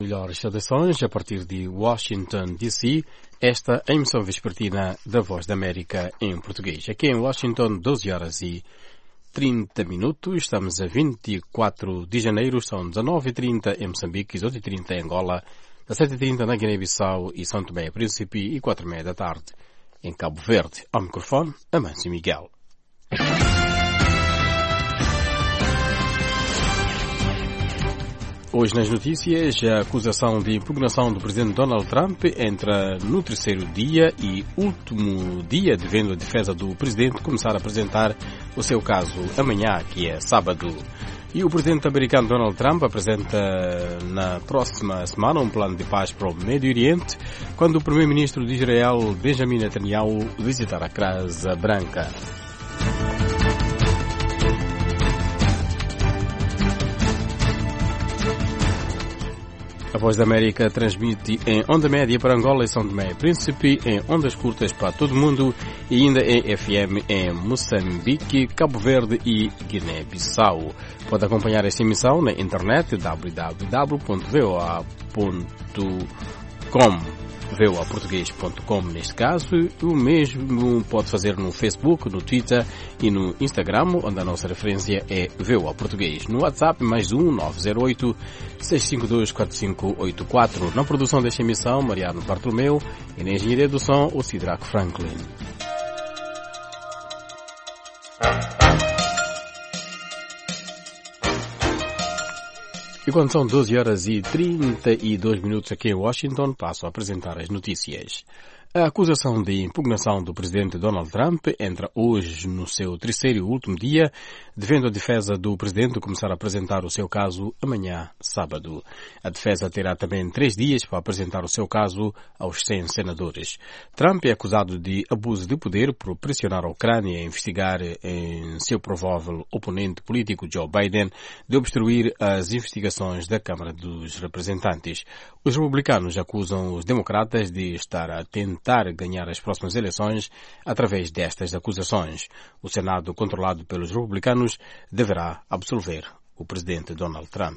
Melhores saudações a partir de Washington, D.C., esta é a emissão vespertina da Voz da América em português. Aqui em Washington, 12 horas e 30 minutos, estamos a 24 de janeiro, são 19h30 em Moçambique, 18h30 em Angola, 17h30 na Guiné-Bissau e São Tomé e Príncipe e 4h30 da tarde em Cabo Verde. Ao microfone, Amâncio Miguel. Hoje nas notícias, a acusação de impugnação do presidente Donald Trump entra no terceiro dia e último dia, devendo a defesa do presidente começar a apresentar o seu caso amanhã, que é sábado. E o presidente americano Donald Trump apresenta na próxima semana um plano de paz para o Médio Oriente, quando o primeiro-ministro de Israel, Benjamin Netanyahu, visitar a Casa Branca. A Voz da América transmite em onda média para Angola e São Tomé e Príncipe, em ondas curtas para todo o mundo e ainda em FM em Moçambique, Cabo Verde e Guiné-Bissau. Pode acompanhar esta emissão na internet www.voa.com. voaportuguês.com neste caso, o mesmo pode fazer no Facebook, no Twitter e no Instagram, onde a nossa referência é VOA Português. No WhatsApp, mais 908-652-4584. Na produção desta emissão, Mariano Bartolomeu, e na engenharia do som, o Sidraco Franklin. E quando são 12 horas e 32 minutos aqui em Washington, passo a apresentar as notícias. A acusação de impugnação do presidente Donald Trump entra hoje no seu terceiro e último dia, devendo a defesa do presidente começar a apresentar o seu caso amanhã, sábado. A defesa terá também 3 dias para apresentar o seu caso aos 100 senadores. Trump é acusado de abuso de poder por pressionar a Ucrânia a investigar em seu provável oponente político Joe Biden de obstruir as investigações da Câmara dos Representantes. Os republicanos acusam os democratas de estar a tentar ganhar as próximas eleições através destas acusações. O Senado, controlado pelos republicanos, deverá absolver o presidente Donald Trump.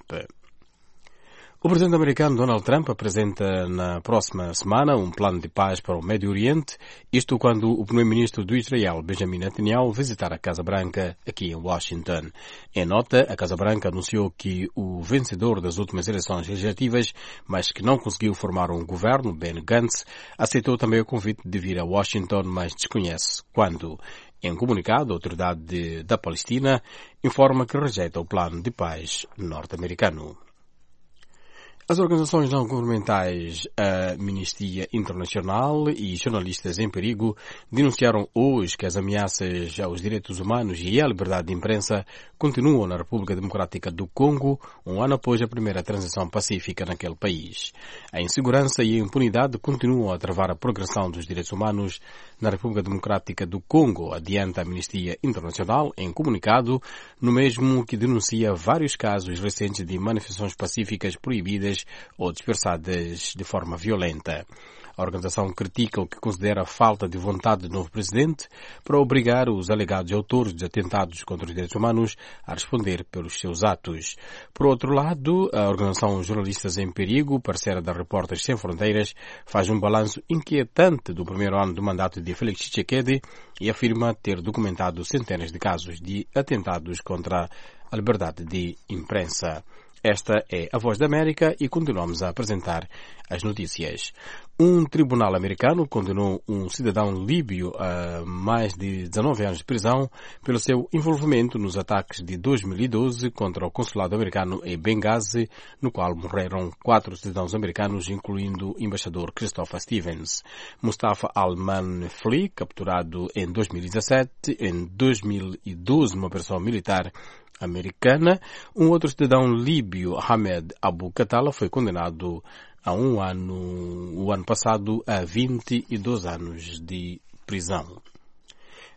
O presidente americano Donald Trump apresenta na próxima semana um plano de paz para o Médio Oriente, isto quando o primeiro-ministro do Israel, Benjamin Netanyahu, visitar a Casa Branca aqui em Washington. Em nota, a Casa Branca anunciou que o vencedor das últimas eleições legislativas, mas que não conseguiu formar um governo, Ben Gantz, aceitou também o convite de vir a Washington, mas desconhece quando. Em um comunicado, a Autoridade da Palestina informa que rejeita o plano de paz norte-americano. As organizações não-governamentais, a Amnistia Internacional e jornalistas em perigo denunciaram hoje que as ameaças aos direitos humanos e à liberdade de imprensa continuam na República Democrática do Congo, um ano após a primeira transição pacífica naquele país. A insegurança e a impunidade continuam a travar a progressão dos direitos humanos na República Democrática do Congo, adianta a Amnistia Internacional em comunicado, no mesmo que denuncia vários casos recentes de manifestações pacíficas proibidas ou dispersadas de forma violenta. A organização critica o que considera a falta de vontade do novo presidente para obrigar os alegados autores de atentados contra os direitos humanos a responder pelos seus atos. Por outro lado, a organização Jornalistas em Perigo, parceira da Repórteres Sem Fronteiras, faz um balanço inquietante do primeiro ano do mandato de Félix Tshisekedi e afirma ter documentado centenas de casos de atentados contra a liberdade de imprensa. Esta é a Voz da América e continuamos a apresentar as notícias. Um tribunal americano condenou um cidadão líbio a mais de 19 anos de prisão pelo seu envolvimento nos ataques de 2012 contra o consulado americano em Benghazi, no qual morreram 4 cidadãos americanos, incluindo o embaixador Christopher Stevens. Mustafa Al-Manfli, capturado em 2017, em 2012 numa operação militar americana. Um outro cidadão líbio, Ahmed Abu Khattala, foi condenado a o ano passado a 22 anos de prisão.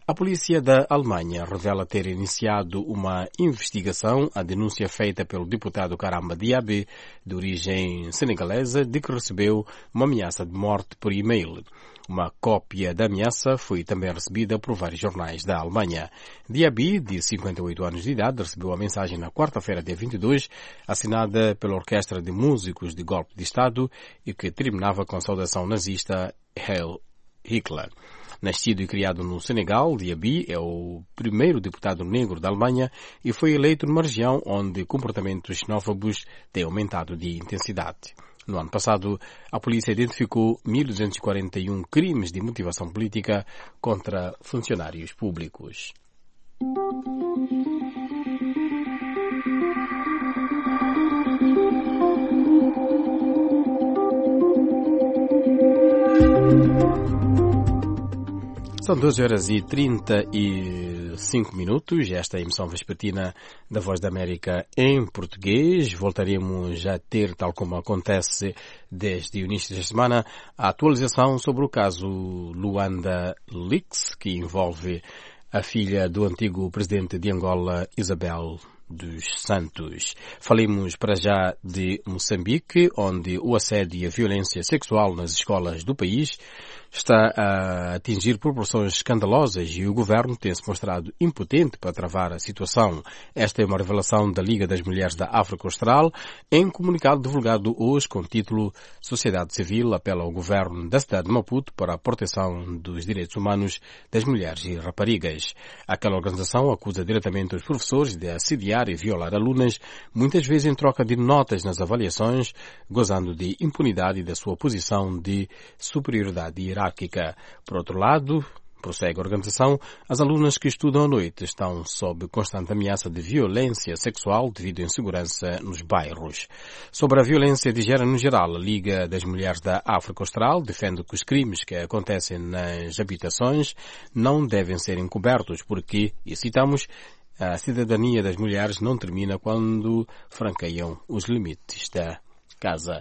A polícia da Alemanha revela ter iniciado uma investigação à denúncia feita pelo deputado Karamba Diaby, de origem senegalesa, de que recebeu uma ameaça de morte por e-mail. Uma cópia da ameaça foi também recebida por vários jornais da Alemanha. Diaby, de 58 anos de idade, recebeu a mensagem na quarta-feira, dia 22, assinada pela Orquestra de Músicos de Golpe de Estado e que terminava com a saudação nazista Heil Hitler. Nascido e criado no Senegal, Diaby é o primeiro deputado negro da Alemanha e foi eleito numa região onde comportamentos xenófobos têm aumentado de intensidade. No ano passado, a polícia identificou 1.241 crimes de motivação política contra funcionários públicos. São 12h35. Esta é a emissão vespertina da Voz da América em português. Voltaremos a ter, tal como acontece desde o início da semana, a atualização sobre o caso Luanda Leaks, que envolve a filha do antigo presidente de Angola, Isabel dos Santos. Falemos para já de Moçambique, onde o assédio e a violência sexual nas escolas do país está a atingir proporções escandalosas e o governo tem-se mostrado impotente para travar a situação. Esta é uma revelação da Liga das Mulheres da África Austral em comunicado divulgado hoje com o título Sociedade Civil apela ao governo da cidade de Maputo para a proteção dos direitos humanos das mulheres e raparigas. Aquela organização acusa diretamente os professores de assediar e violar alunas, muitas vezes em troca de notas nas avaliações, gozando de impunidade e da sua posição de superioridade hierárquica. Por outro lado, prossegue a organização, as alunas que estudam à noite estão sob constante ameaça de violência sexual devido à insegurança nos bairros. Sobre a violência de género no geral, a Liga das Mulheres da África Austral defende que os crimes que acontecem nas habitações não devem ser encobertos porque, e citamos, a cidadania das mulheres não termina quando franqueiam os limites da casa.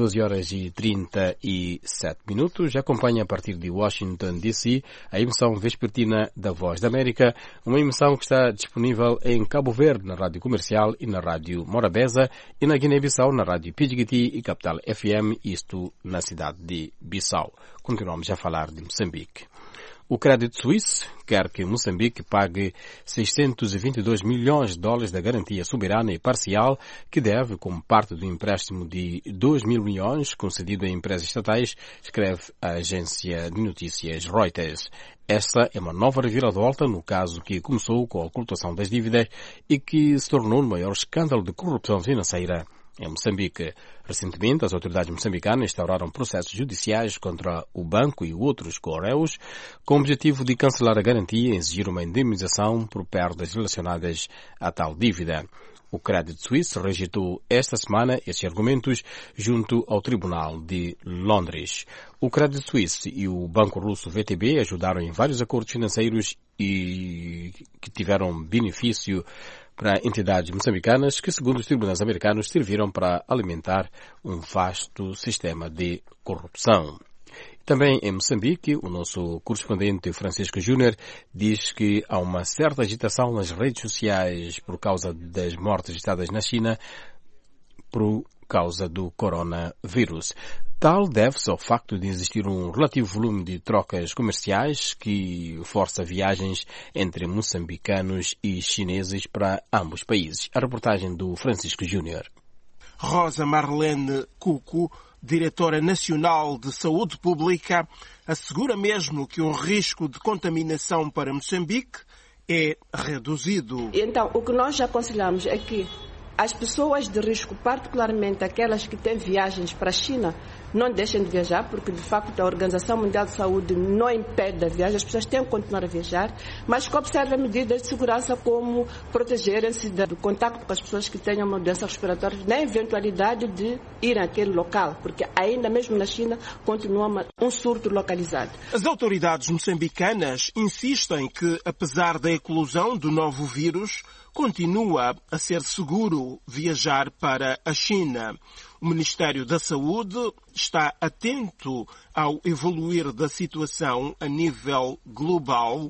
12h37. Acompanha a partir de Washington, D.C., a emissão vespertina da Voz da América, uma emissão que está disponível em Cabo Verde, na Rádio Comercial e na Rádio Morabeza, e na Guiné-Bissau, na Rádio Pidgiti e Capital FM, isto na cidade de Bissau. Continuamos a falar de Moçambique. O Credit Suisse quer que Moçambique pague 622 milhões de dólares da garantia soberana e parcial que deve como parte do empréstimo de 2 mil milhões concedido a empresas estatais, escreve a agência de notícias Reuters. Essa é uma nova reviravolta no caso que começou com a ocultação das dívidas e que se tornou o maior escândalo de corrupção financeira em Moçambique. Recentemente, as autoridades moçambicanas instauraram processos judiciais contra o banco e outros co-réus com o objetivo de cancelar a garantia e exigir uma indemnização por perdas relacionadas a tal dívida. O Credit Suisse rejeitou esta semana esses argumentos junto ao Tribunal de Londres. O Credit Suisse e o banco russo VTB ajudaram em vários acordos financeiros e que tiveram benefício para entidades moçambicanas que, segundo os tribunais americanos, serviram para alimentar um vasto sistema de corrupção. Também em Moçambique, o nosso correspondente Francisco Júnior diz que há uma certa agitação nas redes sociais por causa das mortes registradas na China por causa do coronavírus. Tal deve-se ao facto de existir um relativo volume de trocas comerciais que força viagens entre moçambicanos e chineses para ambos países. A reportagem do Francisco Júnior. Rosa Marlene Cuco, diretora nacional de saúde pública, assegura mesmo que o risco de contaminação para Moçambique é reduzido. Então, o que nós aconselhamos é que as pessoas de risco, particularmente aquelas que têm viagens para a China, não deixem de viajar, porque de facto a Organização Mundial de Saúde não impede a viagem, as pessoas têm que continuar a viajar, mas que observem medidas de segurança como protegerem-se do contacto com as pessoas que tenham uma doença respiratória, na eventualidade de ir àquele local, porque ainda mesmo na China continua um surto localizado. As autoridades moçambicanas insistem que, apesar da eclosão do novo vírus, continua a ser seguro viajar para a China. O Ministério da Saúde está atento ao evoluir da situação a nível global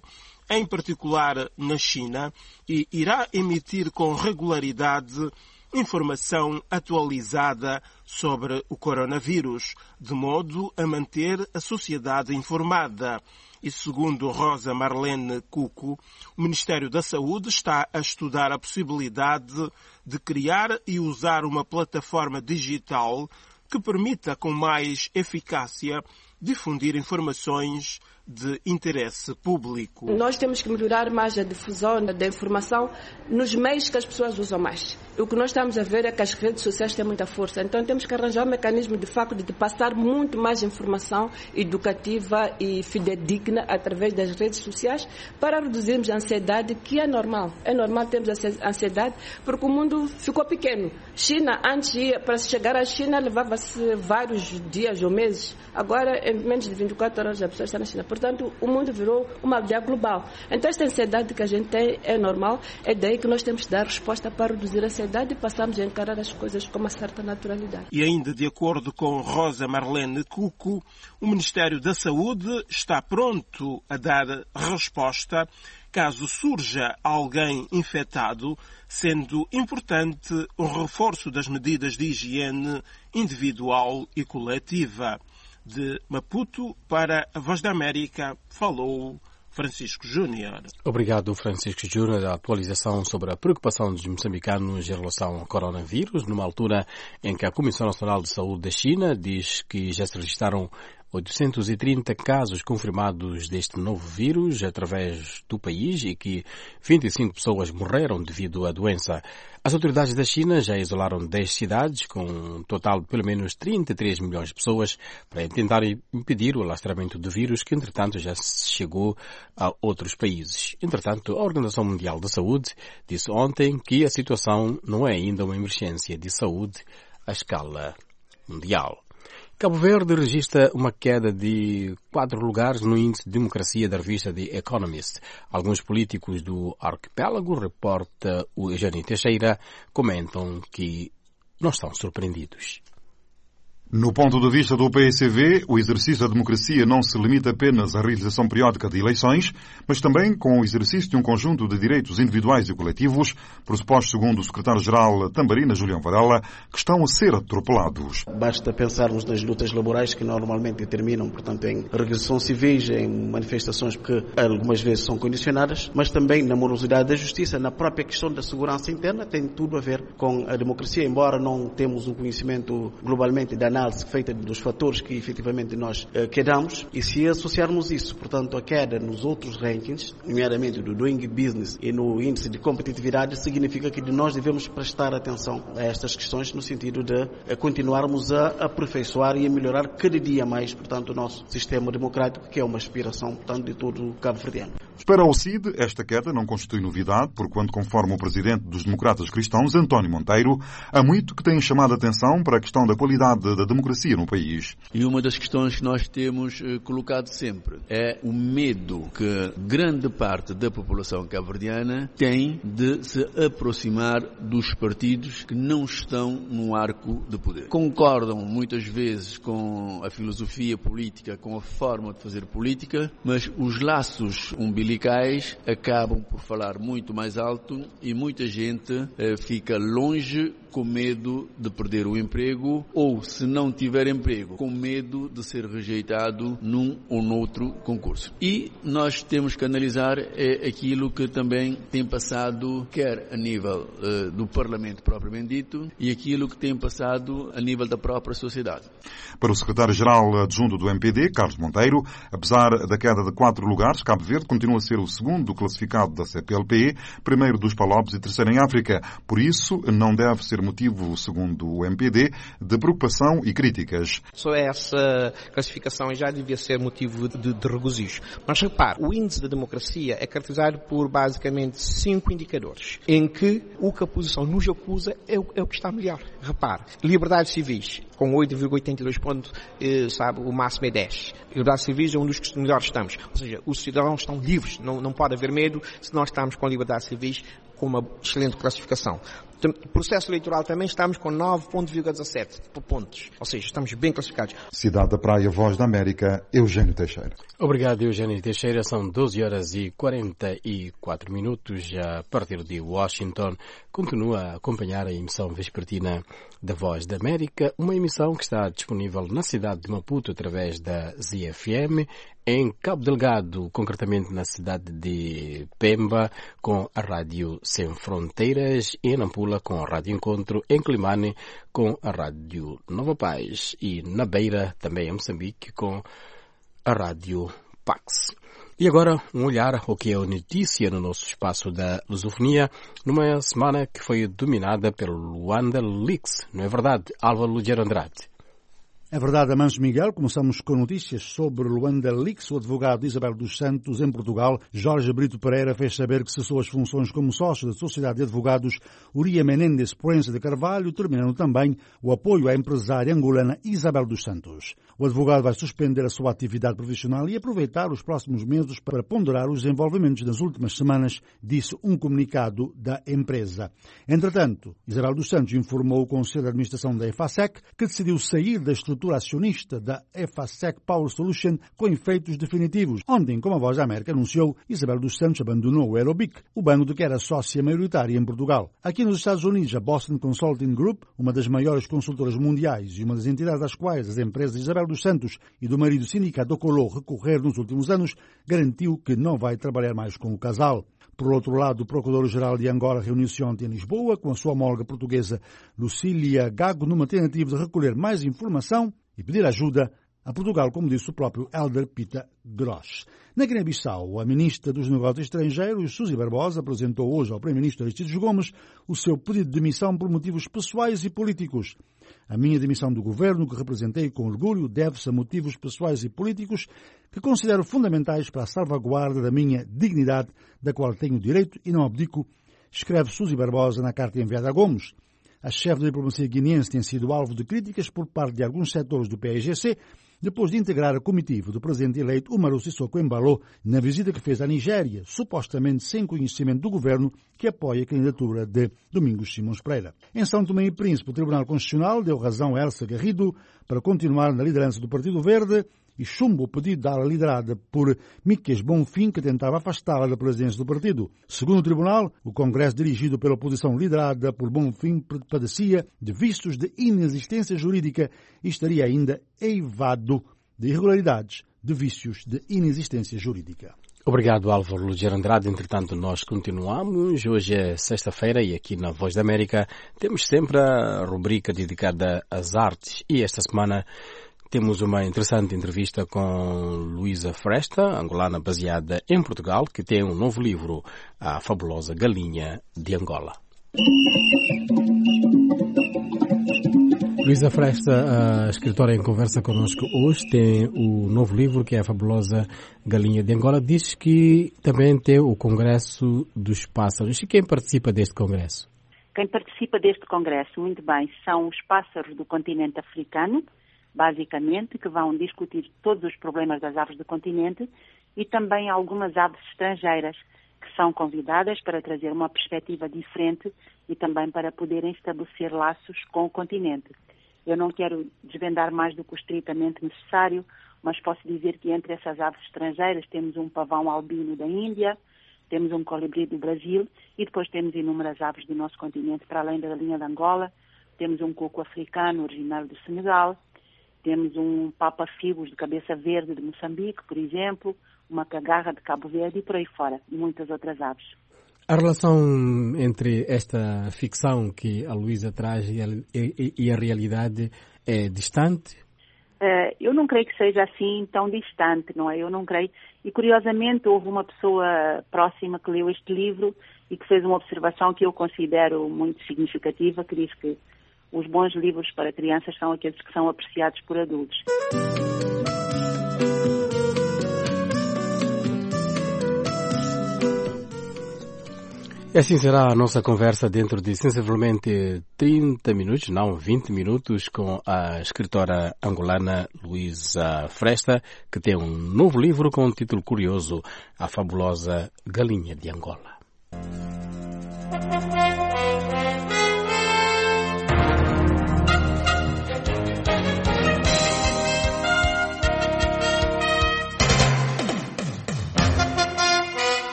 em particular na China, e irá emitir com regularidade informação atualizada sobre o coronavírus, de modo a manter a sociedade informada. E segundo Rosa Marlene Cuco, o Ministério da Saúde está a estudar a possibilidade de criar e usar uma plataforma digital que permita com mais eficácia difundir informações de interesse público. Nós temos que melhorar mais a difusão da informação nos meios que as pessoas usam mais. O que nós estamos a ver é que as redes sociais têm muita força, então temos que arranjar um mecanismo de facto de passar muito mais informação educativa e fidedigna através das redes sociais para reduzirmos a ansiedade, que é normal. É normal termos ansiedade porque o mundo ficou pequeno. China, antes, para chegar à China, levava-se vários dias ou meses. Agora, em menos de 24 horas, a pessoa está na China. Portanto, o mundo virou uma aldeia global. Então, esta ansiedade que a gente tem é normal. É daí que nós temos que dar resposta para reduzir a ansiedade e passarmos a encarar as coisas com uma certa naturalidade. E ainda de acordo com Rosa Marlene Cuco, o Ministério da Saúde está pronto a dar resposta caso surja alguém infectado, sendo importante o reforço das medidas de higiene individual e coletiva. De Maputo para a Voz da América, falou Francisco Júnior. Obrigado, Francisco Júnior. A atualização sobre a preocupação dos moçambicanos em relação ao coronavírus, numa altura em que a Comissão Nacional de Saúde da China diz que já se registraram 830 casos confirmados deste novo vírus através do país e que 25 pessoas morreram devido à doença. As autoridades da China já isolaram 10 cidades, com um total de pelo menos 33 milhões de pessoas, para tentar impedir o alastramento do vírus, que entretanto já chegou a outros países. Entretanto, a Organização Mundial da Saúde disse ontem que a situação não é ainda uma emergência de saúde à escala mundial. Cabo Verde registra uma queda de 4 lugares no índice de democracia da revista The Economist. Alguns políticos do arquipélago, reporta o Eugênio Teixeira, comentam que não estão surpreendidos. No ponto de vista do PSV, o exercício da democracia não se limita apenas à realização periódica de eleições, mas também com o exercício de um conjunto de direitos individuais e coletivos, pressupostos segundo o secretário-geral Tambarina Julião Varela, que estão a ser atropelados. Basta pensarmos nas lutas laborais que normalmente terminam, portanto, em regressões civis, em manifestações que algumas vezes são condicionadas, mas também na morosidade da justiça, na própria questão da segurança interna, tem tudo a ver com a democracia, embora não temos um conhecimento globalmente da análise feita dos fatores que efetivamente nós quedamos, e se associarmos isso, portanto, a queda nos outros rankings, nomeadamente do Doing Business e no índice de competitividade, significa que nós devemos prestar atenção a estas questões no sentido de continuarmos a aperfeiçoar e a melhorar cada dia mais, portanto, o nosso sistema democrático, que é uma aspiração, portanto, de todo o cabo-verdiano. Para o CID, esta queda não constitui novidade, porquanto, conforme o presidente dos democratas cristãos, António Monteiro, há muito que tem chamado a atenção para a questão da qualidade da democracia no país. E uma das questões que nós temos colocado sempre é o medo que grande parte da população cabo-verdiana tem de se aproximar dos partidos que não estão no arco de poder. Concordam muitas vezes com a filosofia política, com a forma de fazer política, mas os laços umbilicais acabam por falar muito mais alto e muita gente fica longe com medo de perder o emprego ou, se não tiver emprego, com medo de ser rejeitado num ou noutro concurso. E nós temos que analisar aquilo que também tem passado, quer a nível do Parlamento propriamente dito, e aquilo que tem passado a nível da própria sociedade. Para o secretário-geral adjunto do MPD, Carlos Monteiro, apesar da queda de 4 lugares, Cabo Verde continua a ser o segundo classificado da CPLP, primeiro dos Palopes e terceiro em África. Por isso, não deve ser motivo, segundo o MPD, de preocupação e críticas. Só essa classificação já devia ser motivo de regozijo. Mas repare, o índice da democracia é caracterizado por basicamente 5 indicadores, em que o que a oposição nos acusa é o que está melhor. Repare, liberdades civis, com 8,82 pontos, sabe, o máximo é 10. Liberdades civis é um dos que melhores estamos. Ou seja, os cidadãos estão livres, não pode haver medo se nós estamos com liberdades civis com uma excelente classificação. Processo eleitoral também estamos com 9,17 pontos. Ou seja, estamos bem classificados. Cidade da Praia, Voz da América, Eugênio Teixeira. Obrigado, Eugênio Teixeira. São 12h44. A partir de Washington, continua a acompanhar a emissão vespertina da Voz da América, uma emissão que está disponível na cidade de Maputo através da ZFM, em Cabo Delgado, concretamente na cidade de Pemba, com a Rádio Sem Fronteiras, em Nampula com a Rádio Encontro, em Climane com a Rádio Nova Paz e na Beira, também em Moçambique, com a Rádio Pax. E agora, um olhar ao que é a notícia no nosso espaço da lusofonia, numa semana que foi dominada pelo Luanda Leaks. Não é verdade, Álvaro Lugero Andrade? É verdade, Amanso Miguel. Começamos com notícias sobre Luanda Leaks. O advogado Isabel dos Santos, em Portugal, Jorge Brito Pereira, fez saber que cessou as funções como sócio da Sociedade de Advogados Uria Menendez Proença de Carvalho, terminando também o apoio à empresária angolana Isabel dos Santos. O advogado vai suspender a sua atividade profissional e aproveitar os próximos meses para ponderar os desenvolvimentos das últimas semanas, disse um comunicado da empresa. Entretanto, Isabel dos Santos informou o Conselho de Administração da EFASEC que decidiu sair da estrutura acionista da EFASEC Power Solution com efeitos definitivos. Ontem, como a Voz da América anunciou, Isabel dos Santos abandonou o Aerobic, o banco de que era sócia maioritária em Portugal. Aqui nos Estados Unidos, a Boston Consulting Group, uma das maiores consultoras mundiais e uma das entidades às quais as empresas de Isabel dos Santos e do marido sindicato Ocolô recorreram nos últimos anos, garantiu que não vai trabalhar mais com o casal. Por outro lado, o Procurador-Geral de Angola reuniu-se ontem em Lisboa com a sua homóloga portuguesa Lucília Gago numa tentativa de recolher mais informação e pedir ajuda a Portugal, como disse o próprio Helder Pita Gross. Na Guiné-Bissau, a ministra dos Negócios Estrangeiros, Suzy Barbosa, apresentou hoje ao Primeiro-Ministro Aristides Gomes o seu pedido de demissão por motivos pessoais e políticos. A minha demissão do governo, que representei com orgulho, deve-se a motivos pessoais e políticos que considero fundamentais para a salvaguarda da minha dignidade, da qual tenho direito e não abdico, escreve Suzy Barbosa na carta enviada a Gomes. A chefe da diplomacia guineense tem sido alvo de críticas por parte de alguns setores do PAIGC, depois de integrar a comitiva do presidente eleito Umaru Sissoko Embalo na visita que fez à Nigéria, supostamente sem conhecimento do governo que apoia a candidatura de Domingos Simões Pereira. Em São Tomé e Príncipe, o Tribunal Constitucional deu razão a Elsa Garrido para continuar na liderança do Partido Verde e chumba o pedido dela liderada por Miquel Bonfim, que tentava afastá-la da presidência do partido. Segundo o tribunal, o Congresso dirigido pela oposição liderada por Bonfim padecia de vícios de inexistência jurídica e estaria ainda eivado de irregularidades de vícios de inexistência jurídica. Obrigado, Álvaro Lugero Andrade. Entretanto, nós continuamos. Hoje é sexta-feira e aqui na Voz da América temos sempre a rubrica dedicada às artes. E esta semana temos uma interessante entrevista com Luísa Fresta, angolana baseada em Portugal, que tem um novo livro, A Fabulosa Galinha de Angola. Luísa Fresta, a escritora em conversa connosco hoje, tem o novo livro que é A Fabulosa Galinha de Angola. Diz que também tem o Congresso dos Pássaros. E quem participa deste congresso? Quem participa deste congresso, muito bem, são os pássaros do continente africano, basicamente, que vão discutir todos os problemas das aves do continente e também algumas aves estrangeiras que são convidadas para trazer uma perspectiva diferente e também para poderem estabelecer laços com o continente. Eu não quero desvendar mais do que o estritamente necessário, mas posso dizer que entre essas aves estrangeiras temos um pavão albino da Índia, temos um colibri do Brasil e depois temos inúmeras aves do nosso continente, para além da galinha de Angola, temos um coco africano originário do Senegal, temos um papa-figos de cabeça verde de Moçambique, por exemplo, uma cagarra de Cabo Verde e por aí fora, e muitas outras aves. A relação entre esta ficção que a Luísa traz e a realidade é distante? Eu não creio que seja assim tão distante, não é? Eu não creio. E curiosamente houve uma pessoa próxima que leu este livro e que fez uma observação que eu considero muito significativa, que diz que os bons livros para crianças são aqueles que são apreciados por adultos. E assim será a nossa conversa dentro de sensivelmente 30 minutos, não 20 minutos, com a escritora angolana Luísa Fresta, que tem um novo livro com um título curioso, A Fabulosa Galinha de Angola.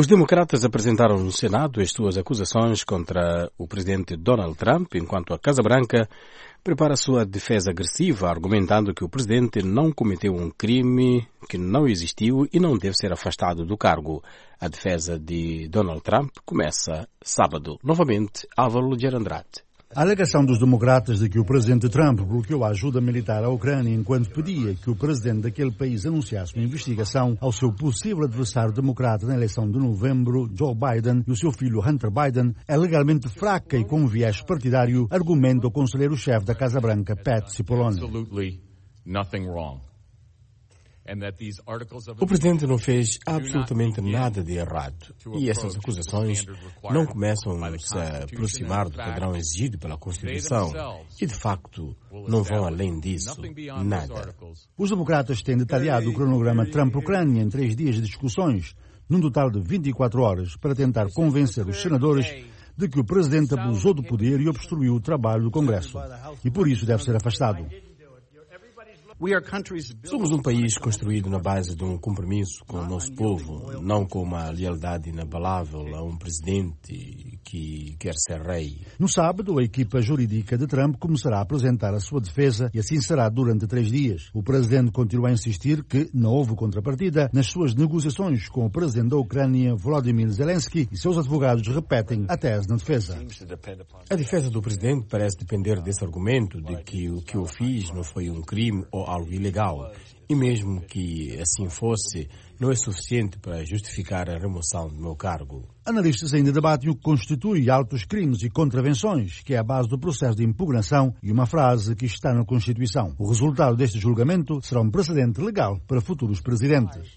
Os democratas apresentaram no Senado as suas acusações contra o presidente Donald Trump, enquanto a Casa Branca prepara sua defesa agressiva, argumentando que o presidente não cometeu um crime que não existiu e não deve ser afastado do cargo. A defesa de Donald Trump começa sábado. Novamente, Álvaro de Andrade. A alegação dos democratas de que o presidente Trump bloqueou a ajuda militar à Ucrânia enquanto pedia que o presidente daquele país anunciasse uma investigação ao seu possível adversário democrata na eleição de novembro, Joe Biden, e o seu filho Hunter Biden, é legalmente fraca e com viés partidário, argumenta o conselheiro-chefe da Casa Branca, Pat Cipollone. O presidente não fez absolutamente nada de errado e essas acusações não começam a se aproximar do padrão exigido pela Constituição e, de facto, não vão além disso, nada. Os democratas têm detalhado o cronograma Trump-Ucrânia em 3 dias de discussões, num total de 24 horas, para tentar convencer os senadores de que o presidente abusou do poder e obstruiu o trabalho do Congresso e, por isso, deve ser afastado. Somos um país construído na base de um compromisso com o nosso povo, não com uma lealdade inabalável a um presidente que quer ser rei. No sábado, a equipa jurídica de Trump começará a apresentar a sua defesa e assim será durante 3 dias. O presidente continua a insistir que não houve contrapartida nas suas negociações com o presidente da Ucrânia, Volodymyr Zelensky, e seus advogados repetem a tese na defesa. A defesa do presidente parece depender desse argumento de que o que eu fiz não foi um crime ou algo ilegal. E mesmo que assim fosse, não é suficiente para justificar a remoção do meu cargo. Analistas ainda debatem o que constitui altos crimes e contravenções, que é a base do processo de impugnação e uma frase que está na Constituição. O resultado deste julgamento será um precedente legal para futuros presidentes.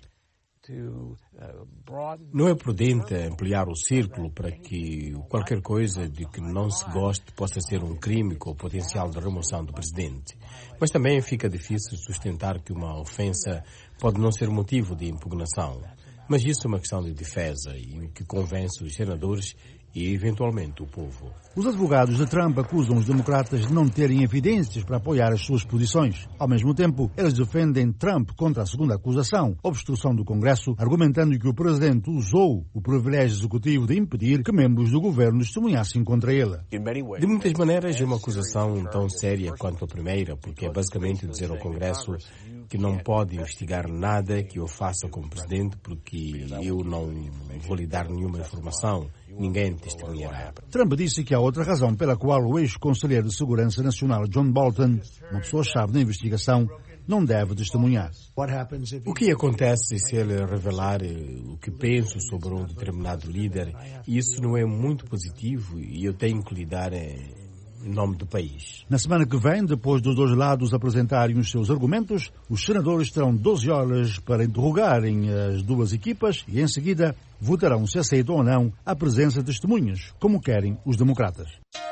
Não é prudente ampliar o círculo para que qualquer coisa de que não se goste possa ser um crime com o potencial de remoção do presidente. Mas também fica difícil sustentar que uma ofensa pode não ser motivo de impugnação. Mas isso é uma questão de defesa e que convence os senadores e, eventualmente, o povo. Os advogados de Trump acusam os democratas de não terem evidências para apoiar as suas posições. Ao mesmo tempo, eles defendem Trump contra a segunda acusação, obstrução do Congresso, argumentando que o presidente usou o privilégio executivo de impedir que membros do governo testemunhassem contra ele. De muitas maneiras, é uma acusação tão séria quanto a primeira, porque é basicamente dizer ao Congresso que não pode investigar nada que eu faça como presidente, porque eu não vou lhe dar nenhuma informação. Ninguém testemunhará. Trump disse que há outra razão pela qual o ex-conselheiro de Segurança Nacional John Bolton, uma pessoa-chave da investigação, não deve testemunhar. O que acontece se ele revelar o que penso sobre um determinado líder? Isso não é muito positivo e eu tenho que lidar em nome do país. Na semana que vem, depois dos dois lados apresentarem os seus argumentos, os senadores terão 12 horas para interrogarem as duas equipas e, em seguida, votarão se aceitam ou não a presença de testemunhas, como querem os democratas.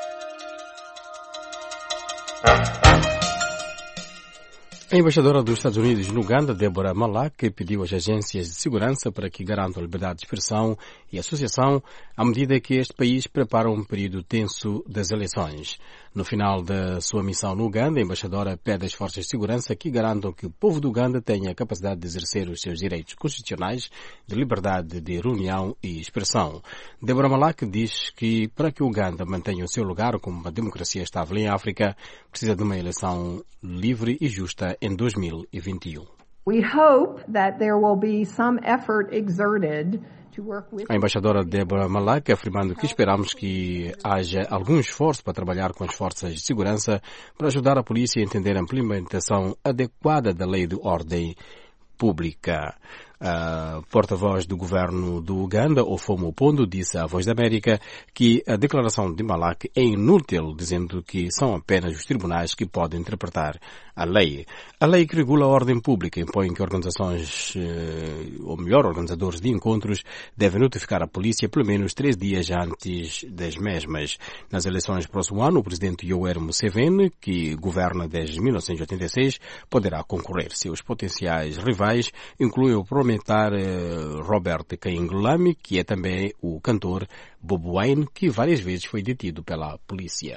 A embaixadora dos Estados Unidos no Uganda, Deborah Malak, pediu às agências de segurança para que garantam a liberdade de expressão e associação à medida que este país prepara um período tenso das eleições. No final da sua missão no Uganda, a embaixadora pede às forças de segurança que garantam que o povo do Uganda tenha a capacidade de exercer os seus direitos constitucionais de liberdade de reunião e expressão. Deborah Malak diz que para que o Uganda mantenha o seu lugar como uma democracia estável em África, precisa de uma eleição livre e justa em 2021. We hope that there will be some effort exerted. A embaixadora Deborah Malak afirmando que esperamos que haja algum esforço para trabalhar com as forças de segurança para ajudar a polícia a entender a implementação adequada da lei de ordem pública. A porta-voz do governo do Uganda, Ofomo Opondo, disse à Voz da América que a declaração de Malak é inútil, dizendo que são apenas os tribunais que podem interpretar a lei. A lei que regula a ordem pública impõe que organizações, ou melhor, organizadores de encontros, devem notificar a polícia pelo menos 3 dias antes das mesmas. Nas eleições do próximo ano, o presidente Yoweri Museveni, que governa desde 1986, poderá concorrer. Seus potenciais rivais incluem o parlamentar Robert Kyagulanyi, que é também o cantor Bobi Wine, que várias vezes foi detido pela polícia.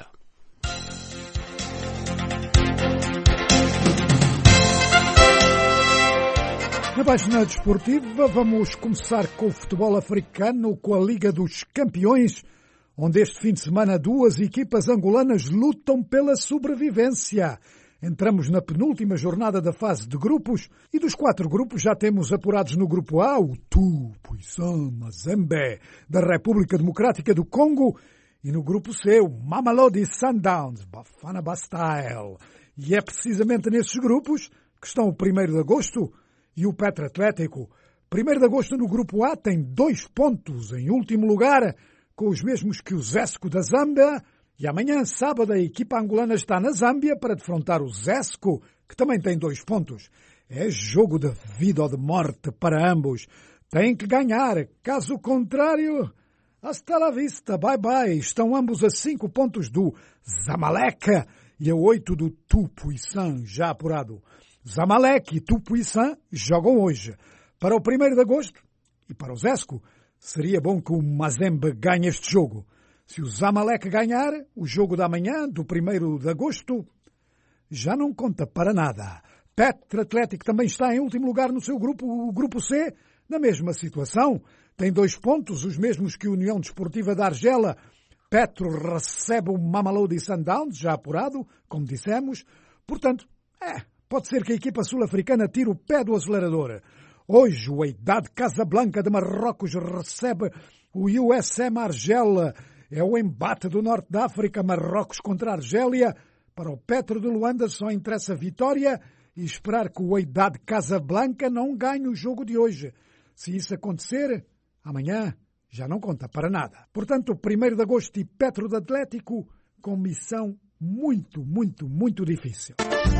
Na página desportiva, vamos começar com o futebol africano, com a Liga dos Campeões, onde este fim de semana 2 equipas angolanas lutam pela sobrevivência. Entramos na penúltima jornada da fase de grupos e dos 4 grupos já temos apurados no grupo A o Tupuisan Mazembe da República Democrática do Congo e no grupo C o Mamelodi Sundowns Bafana Bastille. E é precisamente nesses grupos que estão o 1º de agosto e o Petro Atlético. 1º de agosto no grupo A tem 2 pontos em último lugar, com os mesmos que o Zesco da Zâmbia. E amanhã, sábado, a equipa angolana está na Zâmbia para defrontar o Zesco, que também tem 2 pontos. É jogo de vida ou de morte para ambos. Tem que ganhar, caso contrário, hasta la vista, bye bye. Estão ambos a 5 pontos do Zamalek e a 8 do Tupuisan, já apurado. Zamalek e Tupuisan jogam hoje. Para o 1º de agosto e para o Zesco, seria bom que o Mazembe ganhe este jogo. Se o Zamalek ganhar, o jogo da manhã, do 1º de agosto, já não conta para nada. Petro Atlético também está em último lugar no seu grupo, o grupo C, na mesma situação. Tem 2 pontos, os mesmos que a União Desportiva da Argela. Petro recebe o Mamelodi Sundowns, já apurado, como dissemos. Portanto, pode ser que a equipa sul-africana tire o pé do acelerador. Hoje, o Wydad Casablanca de Marrocos recebe o USM Argel. É o embate do norte da África, Marrocos contra a Argélia. Para o Petro de Luanda só interessa a vitória e esperar que o Wydad Casablanca não ganhe o jogo de hoje. Se isso acontecer, amanhã já não conta para nada. Portanto, 1º de agosto e Petro de Atlético com missão muito, muito, muito difícil.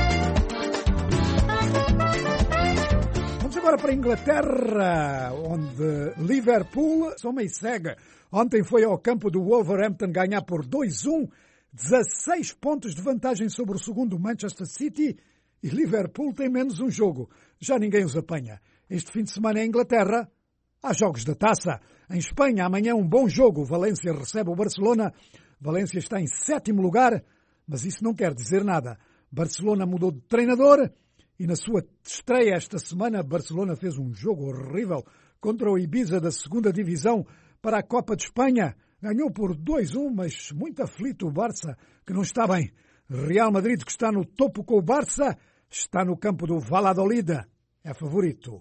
Vamos agora para a Inglaterra, onde Liverpool soma e segue. Ontem foi ao campo do Wolverhampton ganhar por 2-1, 16 pontos de vantagem sobre o segundo Manchester City e Liverpool tem menos um jogo. Já ninguém os apanha. Este fim de semana em Inglaterra há jogos da taça. Em Espanha, amanhã um bom jogo. Valência recebe o Barcelona. Valência está em 7º lugar, mas isso não quer dizer nada. Barcelona mudou de treinador e na sua estreia esta semana, Barcelona fez um jogo horrível contra o Ibiza da 2ª Divisão para a Copa de Espanha. Ganhou por 2-1, mas muito aflito o Barça, que não está bem. Real Madrid, que está no topo com o Barça, está no campo do Valladolid. É favorito.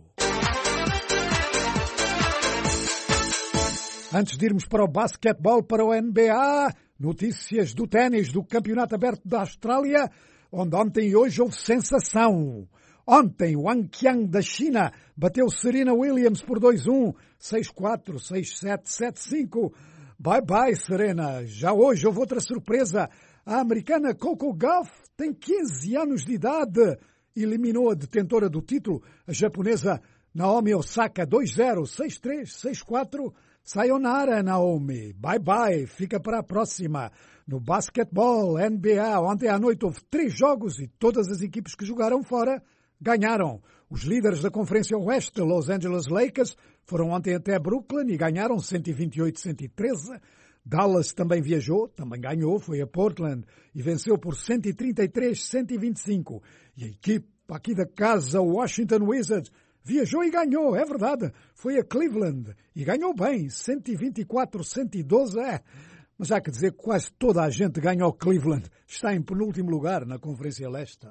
Antes de irmos para o basquetebol, para o NBA, notícias do ténis do Campeonato Aberto da Austrália, onde ontem e hoje houve sensação. Ontem, Wang Qiang da China bateu Serena Williams por 2-1, 6-4, 6-7, 7-5. Bye bye, Serena. Já hoje houve outra surpresa. A americana Coco Gauff tem 15 anos de idade. Eliminou a detentora do título, a japonesa Naomi Osaka, 2-0, 6-3, 6-4. Sayonara, Naomi. Bye bye. Fica para a próxima. No basquetebol, NBA, ontem à noite houve 3 jogos e todas as equipes que jogaram fora ganharam. Os líderes da Conferência Oeste, Los Angeles Lakers, foram ontem até Brooklyn e ganharam 128-113. Dallas também viajou, também ganhou, foi a Portland e venceu por 133-125. E a equipe aqui da casa, Washington Wizards, viajou e ganhou, é verdade. Foi a Cleveland e ganhou bem, 124-112. Mas há que dizer que quase toda a gente ganhou Cleveland. Está em penúltimo lugar na Conferência Leste.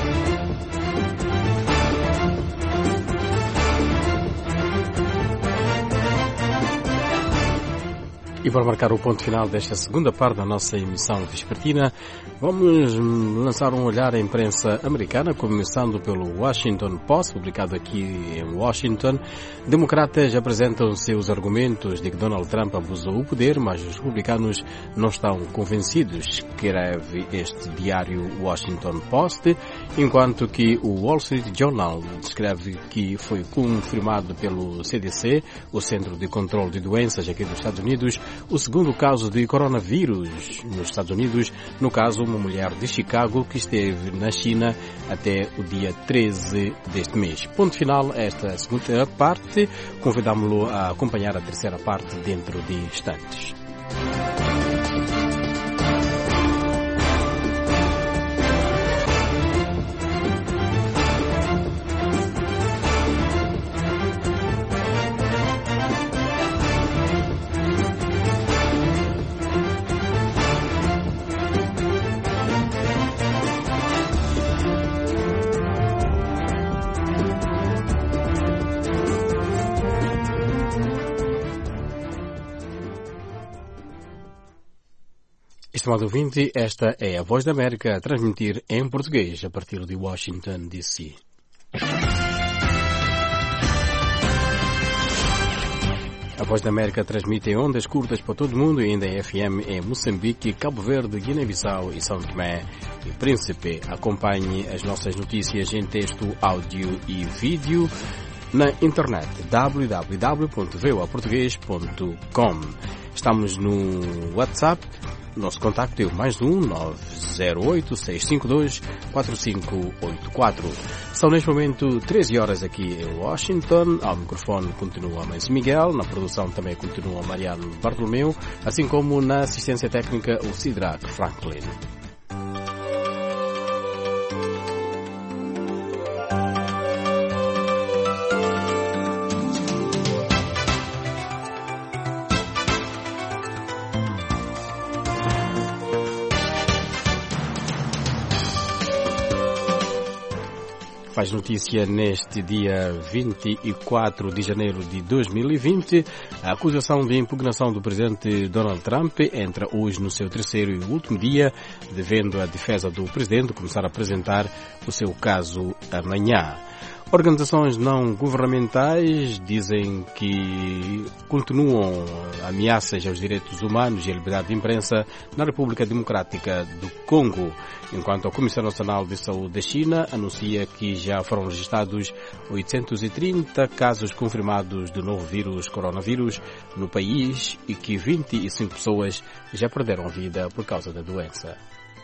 E para marcar o ponto final desta segunda parte da nossa emissão vespertina, vamos lançar um olhar à imprensa americana, começando pelo Washington Post, publicado aqui em Washington. Democratas apresentam seus argumentos de que Donald Trump abusou o poder, mas os republicanos não estão convencidos, escreve este diário Washington Post, enquanto que o Wall Street Journal descreve que foi confirmado pelo CDC, o Centro de Controle de Doenças aqui dos Estados Unidos, o segundo caso de coronavírus nos Estados Unidos, no caso uma mulher de Chicago que esteve na China até o dia 13 deste mês. Ponto final a esta segunda parte, convidamos-lo a acompanhar a terceira parte dentro de instantes. Estimado ouvinte, esta é a Voz da América a transmitir em português a partir de Washington, D.C. A Voz da América transmite em ondas curtas para todo o mundo e ainda em FM em Moçambique, Cabo Verde, Guiné-Bissau e São Tomé e Príncipe. Acompanhe as nossas notícias em texto, áudio e vídeo na internet www.voaportugues.com. Estamos no WhatsApp. Nosso contacto é o +1 908 652 4584. São neste momento 13 horas aqui em Washington. Ao microfone continua Mãe Miguel, na produção também continua Mariano Bartolomeu, assim como na assistência técnica o Sidraque Franklin. Faz notícia neste dia 24 de janeiro de 2020. A acusação de impugnação do presidente Donald Trump entra hoje no seu terceiro e último dia, devendo a defesa do presidente começar a apresentar o seu caso amanhã. Organizações não governamentais dizem que continuam ameaças aos direitos humanos e à liberdade de imprensa na República Democrática do Congo, enquanto a Comissão Nacional de Saúde da China anuncia que já foram registrados 830 casos confirmados do novo vírus coronavírus no país e que 25 pessoas já perderam a vida por causa da doença.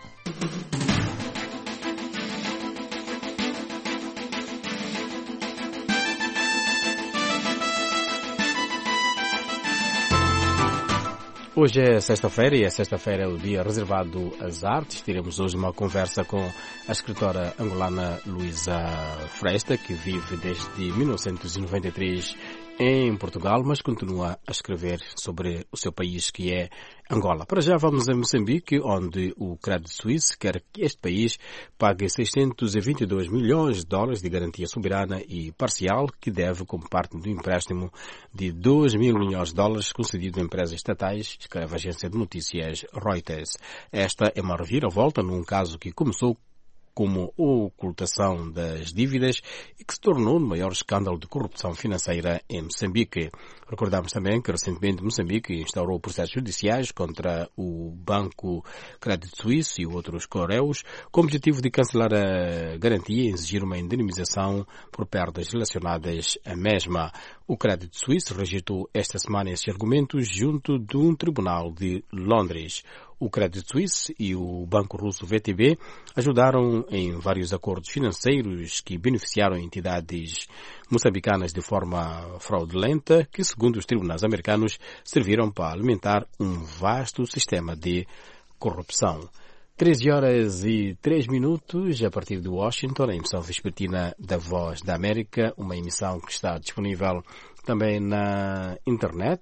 Hoje é sexta-feira e a sexta-feira é o dia reservado às artes. Teremos hoje uma conversa com a escritora angolana Luísa Fresta, que vive desde 1993 em Portugal, mas continua a escrever sobre o seu país, que é Angola. Para já vamos a Moçambique, onde o Credit Suisse quer que este país pague 622 milhões de dólares de garantia soberana e parcial que deve como parte do empréstimo de 2 mil milhões de dólares concedido a empresas estatais, escreve a agência de notícias Reuters. Esta é uma reviravolta num caso que começou como ocultação das dívidas e que se tornou no maior escândalo de corrupção financeira em Moçambique. Recordamos também que recentemente Moçambique instaurou processos judiciais contra o Banco Credit Suisse e outros coreus com o objetivo de cancelar a garantia e exigir uma indenização por perdas relacionadas à mesma. O Credit Suisse rejeitou esta semana esses argumentos junto de um tribunal de Londres. O Credit Suisse e o banco russo VTB ajudaram em vários acordos financeiros que beneficiaram entidades moçambicanas de forma fraudulenta, que, segundo os tribunais americanos, serviram para alimentar um vasto sistema de corrupção. 13 horas e 3 minutos, a partir de Washington, a emissão vespertina da Voz da América, uma emissão que está disponível também na internet,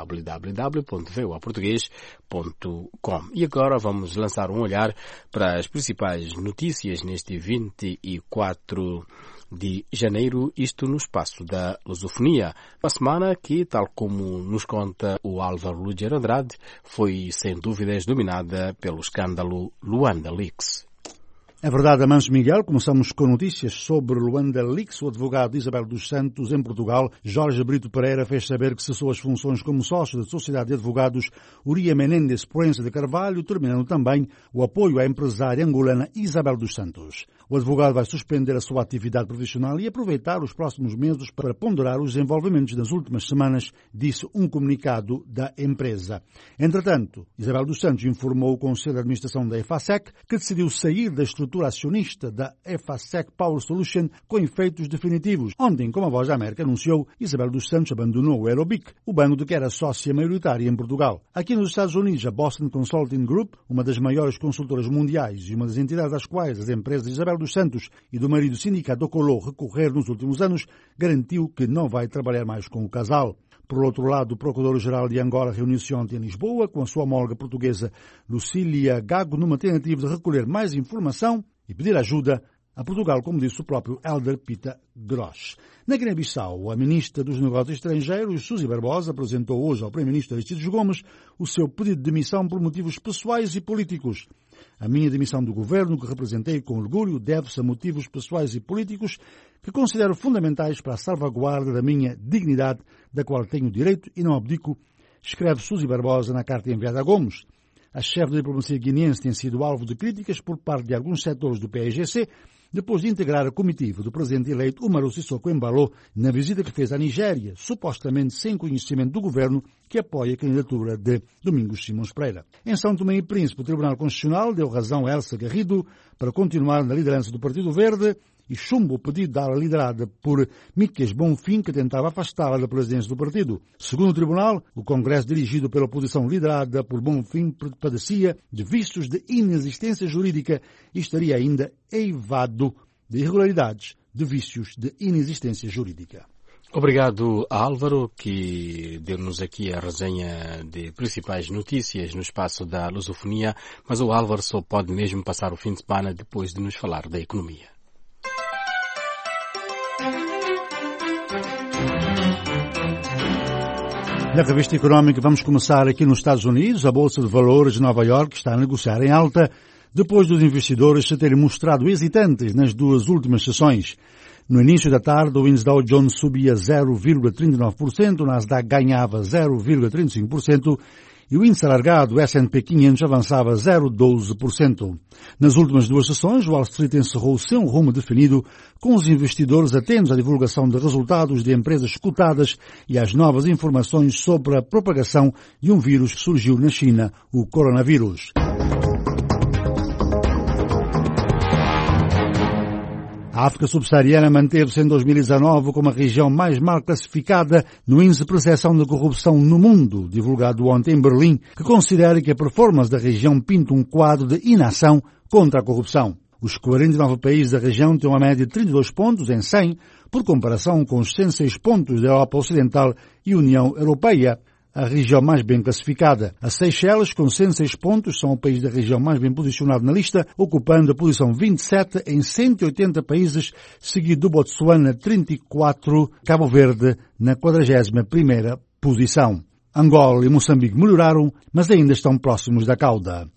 www.voaportugues.com. E agora vamos lançar um olhar para as principais notícias neste 24 de janeiro, isto no espaço da lusofonia. Uma semana que, tal como nos conta o Álvaro Lúger Andrade, foi sem dúvidas dominada pelo escândalo Luanda Leaks. É verdade, Amanso Miguel. Começamos com notícias sobre Luanda Leaks. O advogado Isabel dos Santos, em Portugal, Jorge Brito Pereira, fez saber que cessou as funções como sócio da Sociedade de Advogados Uria Menendez Proença de Carvalho, terminando também o apoio à empresária angolana Isabel dos Santos. O advogado vai suspender a sua atividade profissional e aproveitar os próximos meses para ponderar os desenvolvimentos das últimas semanas, disse um comunicado da empresa. Entretanto, Isabel dos Santos informou o Conselho de Administração da EFASEC que decidiu sair da estrutura acionista da EFASEC Power Solution com efeitos definitivos. Ontem, como a Voz da América anunciou, Isabel dos Santos abandonou o Aerobic, o banco de que era sócia maioritária em Portugal. Aqui nos Estados Unidos, a Boston Consulting Group, uma das maiores consultoras mundiais e uma das entidades às quais as empresas de Isabel dos Santos e do marido sindicato Ocolô recorreram nos últimos anos, garantiu que não vai trabalhar mais com o casal. Por outro lado, o Procurador-Geral de Angola reuniu-se ontem em Lisboa com a sua homóloga portuguesa Lucília Gago numa tentativa de recolher mais informação e pedir ajuda a Portugal, como disse o próprio Hélder Pita Gross. Na Guiné-Bissau, a ministra dos Negócios Estrangeiros, Suzy Barbosa, apresentou hoje ao primeiro-ministro Aristides Gomes o seu pedido de demissão por motivos pessoais e políticos. A minha demissão do governo, que representei com orgulho, deve-se a motivos pessoais e políticos que considero fundamentais para a salvaguarda da minha dignidade, da qual tenho direito e não abdico, escreve Suzy Barbosa na carta enviada a Gomes. A chefe da diplomacia guineense tem sido alvo de críticas por parte de alguns setores do PAIGC, depois de integrar a comitiva do presidente eleito Umaru Sissoko Embalo na visita que fez à Nigéria, supostamente sem conhecimento do governo que apoia a candidatura de Domingos Simões Pereira. Em São Tomé e Príncipe, o Tribunal Constitucional deu razão a Elsa Garrido para continuar na liderança do Partido Verde e chumba o pedido de ala liderada por Miquel Bonfim, que tentava afastá-la da presidência do partido. Segundo o tribunal, o Congresso dirigido pela oposição liderada por Bonfim padecia de vícios de inexistência jurídica e estaria ainda eivado de irregularidades de vícios de inexistência jurídica. Obrigado a Álvaro, que deu-nos aqui a resenha de principais notícias no espaço da lusofonia, mas o Álvaro só pode mesmo passar o fim de semana depois de nos falar da economia. Na revista económica vamos começar aqui nos Estados Unidos. A Bolsa de Valores de Nova Iorque está a negociar em alta depois dos investidores se terem mostrado hesitantes nas duas últimas sessões. No início da tarde, o índice Dow Jones subia 0,39%, o Nasdaq ganhava 0,35% e o índice alargado, o S&P 500, avançava 0,12%. Nas últimas duas sessões, Wall Street encerrou sem um rumo definido, com os investidores atentos à divulgação de resultados de empresas cotadas e às novas informações sobre a propagação de um vírus que surgiu na China, o coronavírus. A África subsaariana manteve-se em 2019 como a região mais mal classificada no índice de percepção de corrupção no mundo, divulgado ontem em Berlim, que considera que a performance da região pinta um quadro de inação contra a corrupção. Os 49 países da região têm uma média de 32 pontos em 100, por comparação com os 106 pontos da Europa Ocidental e União Europeia, a região mais bem classificada. As Seychelles, com 106 pontos, são o país da região mais bem posicionado na lista, ocupando a posição 27 em 180 países, seguido do Botsuana 34, Cabo Verde na 41ª posição. Angola e Moçambique melhoraram, mas ainda estão próximos da cauda.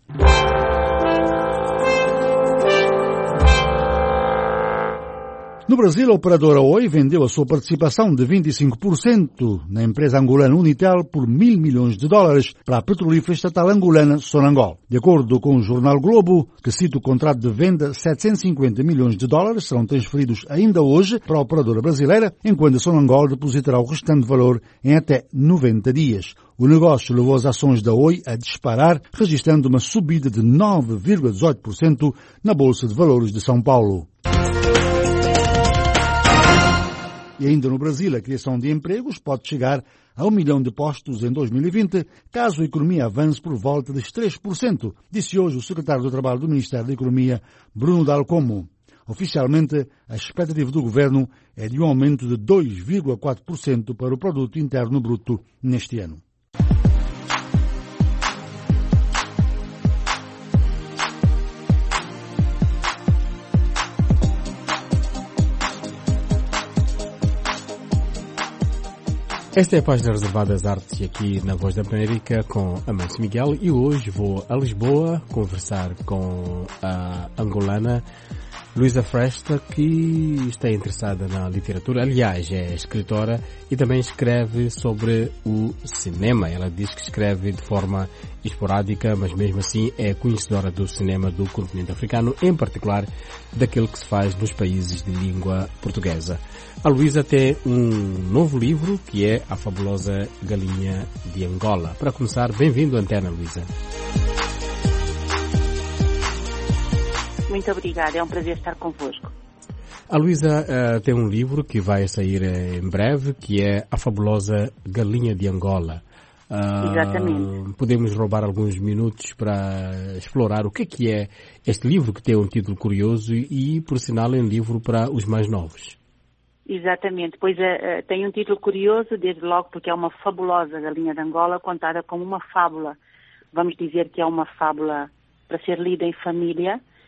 No Brasil, a operadora Oi vendeu a sua participação de 25% na empresa angolana Unitel por $1.000 milhões para a petrolífera estatal angolana Sonangol. De acordo com o jornal Globo, que cita o contrato de venda, $750 milhões serão transferidos ainda hoje para a operadora brasileira, enquanto a Sonangol depositará o restante valor em até 90 dias. O negócio levou as ações da Oi a disparar, registrando uma subida de 9,18% na Bolsa de Valores de São Paulo. E ainda no Brasil, a criação de empregos pode chegar a 1 milhão de postos em 2020, caso a economia avance por volta de 3%, disse hoje o secretário do Trabalho do Ministério da Economia, Bruno Dalcomo. Oficialmente, a expectativa do governo é de um aumento de 2,4% para o produto interno bruto neste ano. Esta é a página reservada às artes aqui na Voz da América com Amâncio Miguel e hoje vou a Lisboa conversar com a angolana Luísa Fresta, que está interessada na literatura. Aliás, é escritora e também escreve sobre o cinema. Ela diz que escreve de forma esporádica, mas mesmo assim é conhecedora do cinema do continente africano, em particular daquele que se faz nos países de língua portuguesa. A Luísa tem um novo livro que é A Fabulosa Galinha de Angola. Para começar, bem-vindo à Antena, Luísa. Muito obrigada, é um prazer estar convosco. A Luísa tem um livro que vai sair em breve, que é A Fabulosa Galinha de Angola. Exatamente. Podemos roubar alguns minutos para explorar o que é este livro, que tem um título curioso e, por sinal, é um livro para os mais novos. Exatamente, pois tem um título curioso, desde logo porque é uma fabulosa galinha de Angola, contada como uma fábula. Vamos dizer que é uma fábula para ser lida em família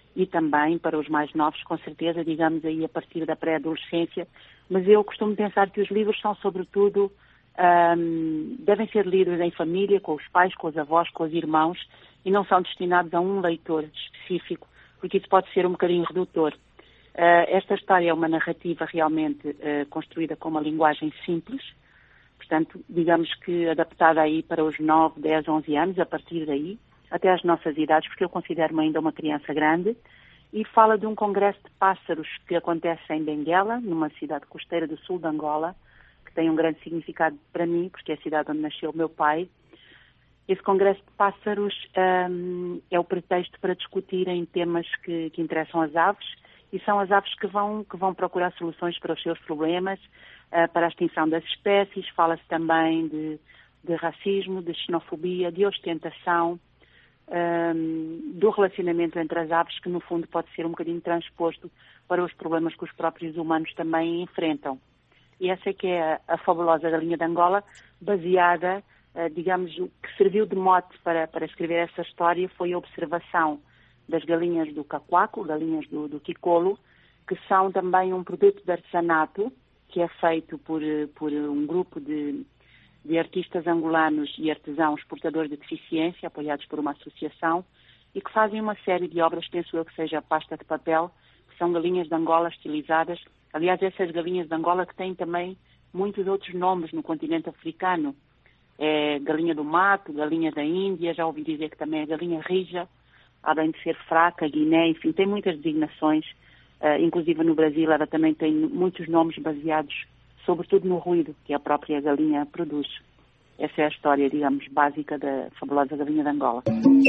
e também para os mais novos, com certeza, digamos aí a partir da pré-adolescência. Mas eu costumo pensar que os livros são, sobretudo, devem ser lidos em família, com os pais, com os avós, com os irmãos, e não são destinados a um leitor específico, porque isso pode ser um bocadinho redutor. Esta história é uma narrativa realmente construída com uma linguagem simples, portanto, digamos que adaptada aí para os 9, 10, 11 anos, a partir daí, até às nossas idades, porque eu considero-me ainda uma criança grande, e fala de um congresso de pássaros que acontece em Benguela, numa cidade costeira do sul de Angola, que tem um grande significado para mim, porque é a cidade onde nasceu o meu pai. Esse congresso de pássaros é o pretexto para discutirem temas que interessam às aves, e são as aves que vão procurar soluções para os seus problemas, para a extinção das espécies. Fala-se também de racismo, de xenofobia, de ostentação, do relacionamento entre as aves, que no fundo pode ser um bocadinho transposto para os problemas que os próprios humanos também enfrentam. E essa é que é a fabulosa Galinha de Angola, baseada, digamos, o que serviu de mote para escrever essa história foi a observação das galinhas do cacuaco, galinhas do quicolo, que são também um produto de artesanato, que é feito por um grupo de artistas angolanos e artesãos portadores de deficiência, apoiados por uma associação, e que fazem uma série de obras, penso eu que seja a pasta de papel, que são galinhas de Angola estilizadas. Aliás, essas galinhas de Angola que têm também muitos outros nomes no continente africano. É galinha do mato, galinha da Índia, já ouvi dizer que também é galinha rija, além de ser fraca, Guiné, enfim, tem muitas designações. Inclusive no Brasil ela também tem muitos nomes baseados sobretudo no ruído que a própria galinha produz. Essa é a história, digamos, básica da fabulosa Galinha de Angola.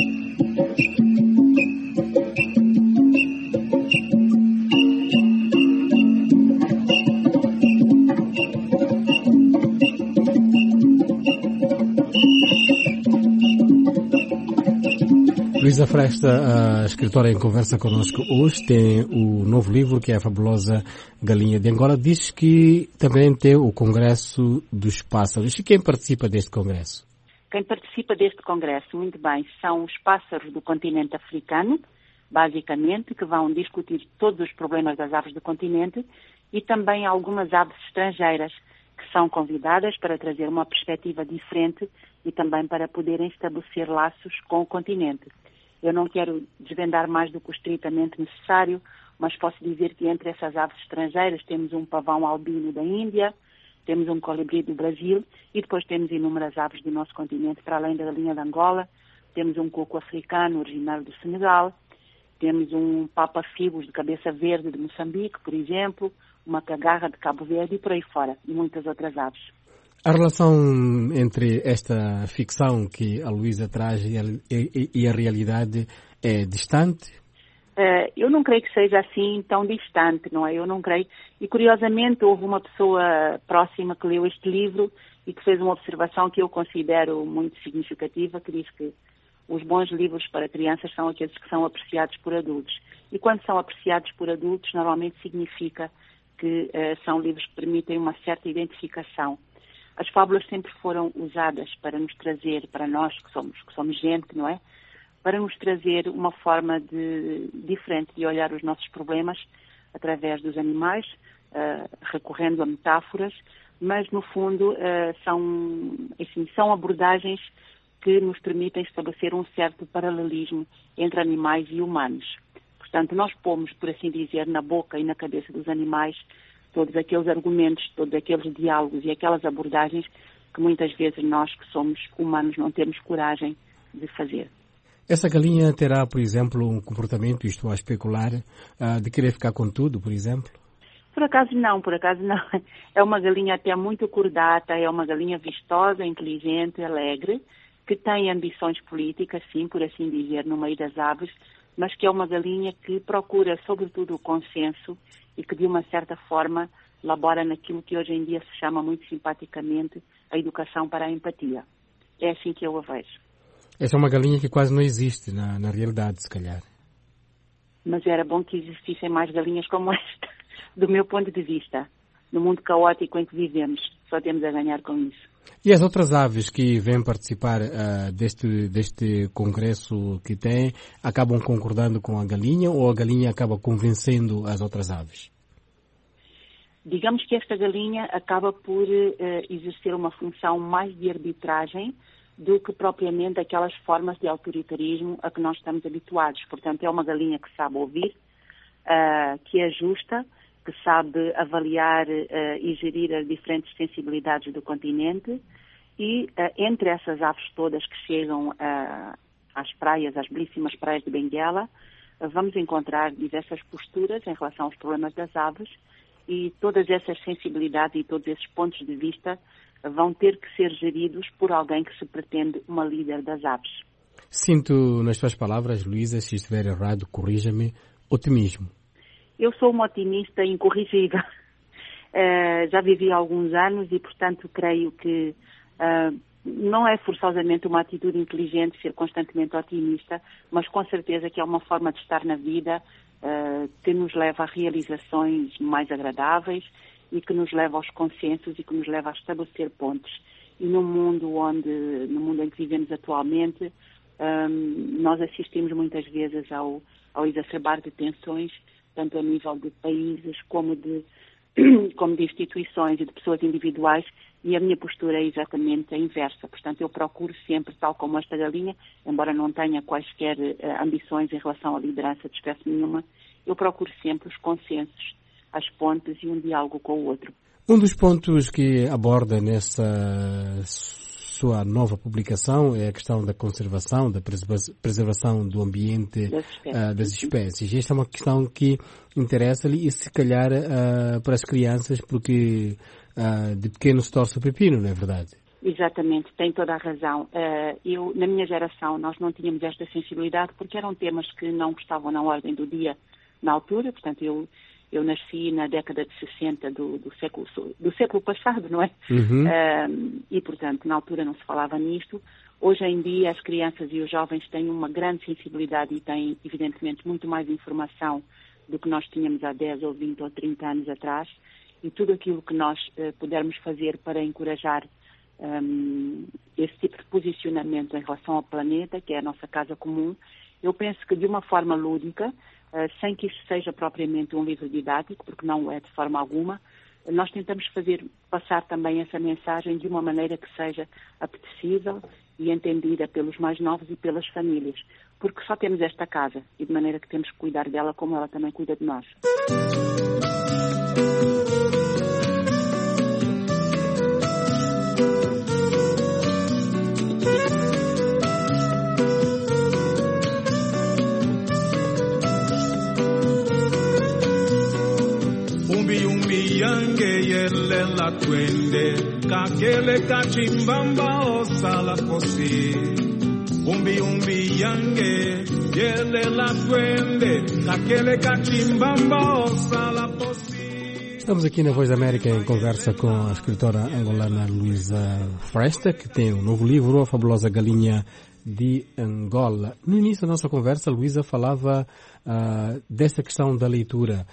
Luísa Fresta, a escritora em conversa connosco hoje, tem o novo livro que é a fabulosa Galinha de Angola. Diz que também tem o Congresso dos Pássaros. E quem participa deste congresso? Quem participa deste congresso, muito bem, são os pássaros do continente africano, basicamente, que vão discutir todos os problemas das aves do continente, e também algumas aves estrangeiras que são convidadas para trazer uma perspectiva diferente e também para poderem estabelecer laços com o continente. Eu não quero desvendar mais do que o estritamente necessário, mas posso dizer que entre essas aves estrangeiras temos um pavão albino da Índia, temos um colibri do Brasil e depois temos inúmeras aves do nosso continente, para além da galinha de Angola. Temos um coco africano originário do Senegal, temos um papa-figos de cabeça verde de Moçambique, por exemplo, uma cagarra de Cabo Verde e por aí fora, e muitas outras aves. A relação entre esta ficção que a Luísa traz e a realidade é distante? Eu não creio que seja assim tão distante, não é? Eu não creio. E curiosamente houve uma pessoa próxima que leu este livro e que fez uma observação que eu considero muito significativa, que diz que os bons livros para crianças são aqueles que são apreciados por adultos. E quando são apreciados por adultos, normalmente significa que são livros que permitem uma certa identificação. As fábulas sempre foram usadas para nos trazer, para nós que somos gente, não é? Para nos trazer uma forma diferente de olhar os nossos problemas através dos animais, recorrendo a metáforas, mas no fundo são abordagens que nos permitem estabelecer um certo paralelismo entre animais e humanos. Portanto, nós pomos, por assim dizer, na boca e na cabeça dos animais todos aqueles argumentos, todos aqueles diálogos e aquelas abordagens que muitas vezes nós que somos humanos não temos coragem de fazer. Essa galinha terá, por exemplo, um comportamento, isto a especular, de querer ficar com tudo, por exemplo? Por acaso não. É uma galinha até muito cordata, é uma galinha vistosa, inteligente, alegre, que tem ambições políticas, sim, por assim dizer, no meio das aves, mas que é uma galinha que procura, sobretudo, o consenso e que, de uma certa forma, labora naquilo que hoje em dia se chama muito simpaticamente a educação para a empatia. É assim que eu a vejo. Essa é uma galinha que quase não existe na realidade, se calhar. Mas era bom que existissem mais galinhas como esta, do meu ponto de vista. No mundo caótico em que vivemos, só temos a ganhar com isso. E as outras aves que vêm participar deste congresso que tem, acabam concordando com a galinha ou a galinha acaba convencendo as outras aves? Digamos que esta galinha acaba por exercer uma função mais de arbitragem do que propriamente aquelas formas de autoritarismo a que nós estamos habituados. Portanto, é uma galinha que sabe ouvir, que é justa, que sabe avaliar e gerir as diferentes sensibilidades do continente e entre essas aves todas que chegam às praias, às belíssimas praias de Benguela, vamos encontrar diversas posturas em relação aos problemas das aves e todas essas sensibilidades e todos esses pontos de vista vão ter que ser geridos por alguém que se pretende uma líder das aves. Sinto nas tuas palavras, Luísa, se estiver errado, corrija-me, otimismo. Eu sou uma otimista incorrigível. Já vivi há alguns anos e, portanto, creio que não é forçosamente uma atitude inteligente ser constantemente otimista, mas com certeza que é uma forma de estar na vida que nos leva a realizações mais agradáveis e que nos leva aos consensos e que nos leva a estabelecer pontes. E no mundo em que vivemos atualmente, nós assistimos muitas vezes ao exacerbar de tensões, tanto a nível de países como de instituições e de pessoas individuais, e a minha postura é exatamente a inversa. Portanto, eu procuro sempre, tal como esta galinha, embora não tenha quaisquer ambições em relação à liderança de espécie nenhuma, eu procuro sempre os consensos, as pontes e um diálogo com o outro. Um dos pontos que aborda nessa sua nova publicação é a questão da conservação, da preservação do ambiente das espécies. Esta é uma questão que interessa-lhe e se calhar para as crianças, porque de pequeno se torce o pepino, não é verdade? Exatamente, tem toda a razão. Na minha geração, nós não tínhamos esta sensibilidade porque eram temas que não estavam na ordem do dia na altura. Portanto, eu nasci na década de 60 do século passado, não é? Uhum. E, portanto, na altura não se falava nisto. Hoje em dia, as crianças e os jovens têm uma grande sensibilidade e têm, evidentemente, muito mais informação do que nós tínhamos há 10 ou 20 ou 30 anos atrás. E tudo aquilo que nós pudermos fazer para encorajar esse tipo de posicionamento em relação ao planeta, que é a nossa casa comum, eu penso que de uma forma lúdica, sem que isto seja propriamente um livro didático, porque não é de forma alguma, nós tentamos passar também essa mensagem de uma maneira que seja apetecível e entendida pelos mais novos e pelas famílias, porque só temos esta casa e de maneira que temos que cuidar dela como ela também cuida de nós. Yange yele la twende kakele kachimbamba osala posi umbi yange yele la twende kakele kachimbamba osala posi. Estamos aqui na Voz da América em conversa com a escritora angolana Luísa Fresta, que tem um novo livro, A Fabulosa Galinha de Angola. No início da nossa conversa, Luísa falava dessa questão da leitura.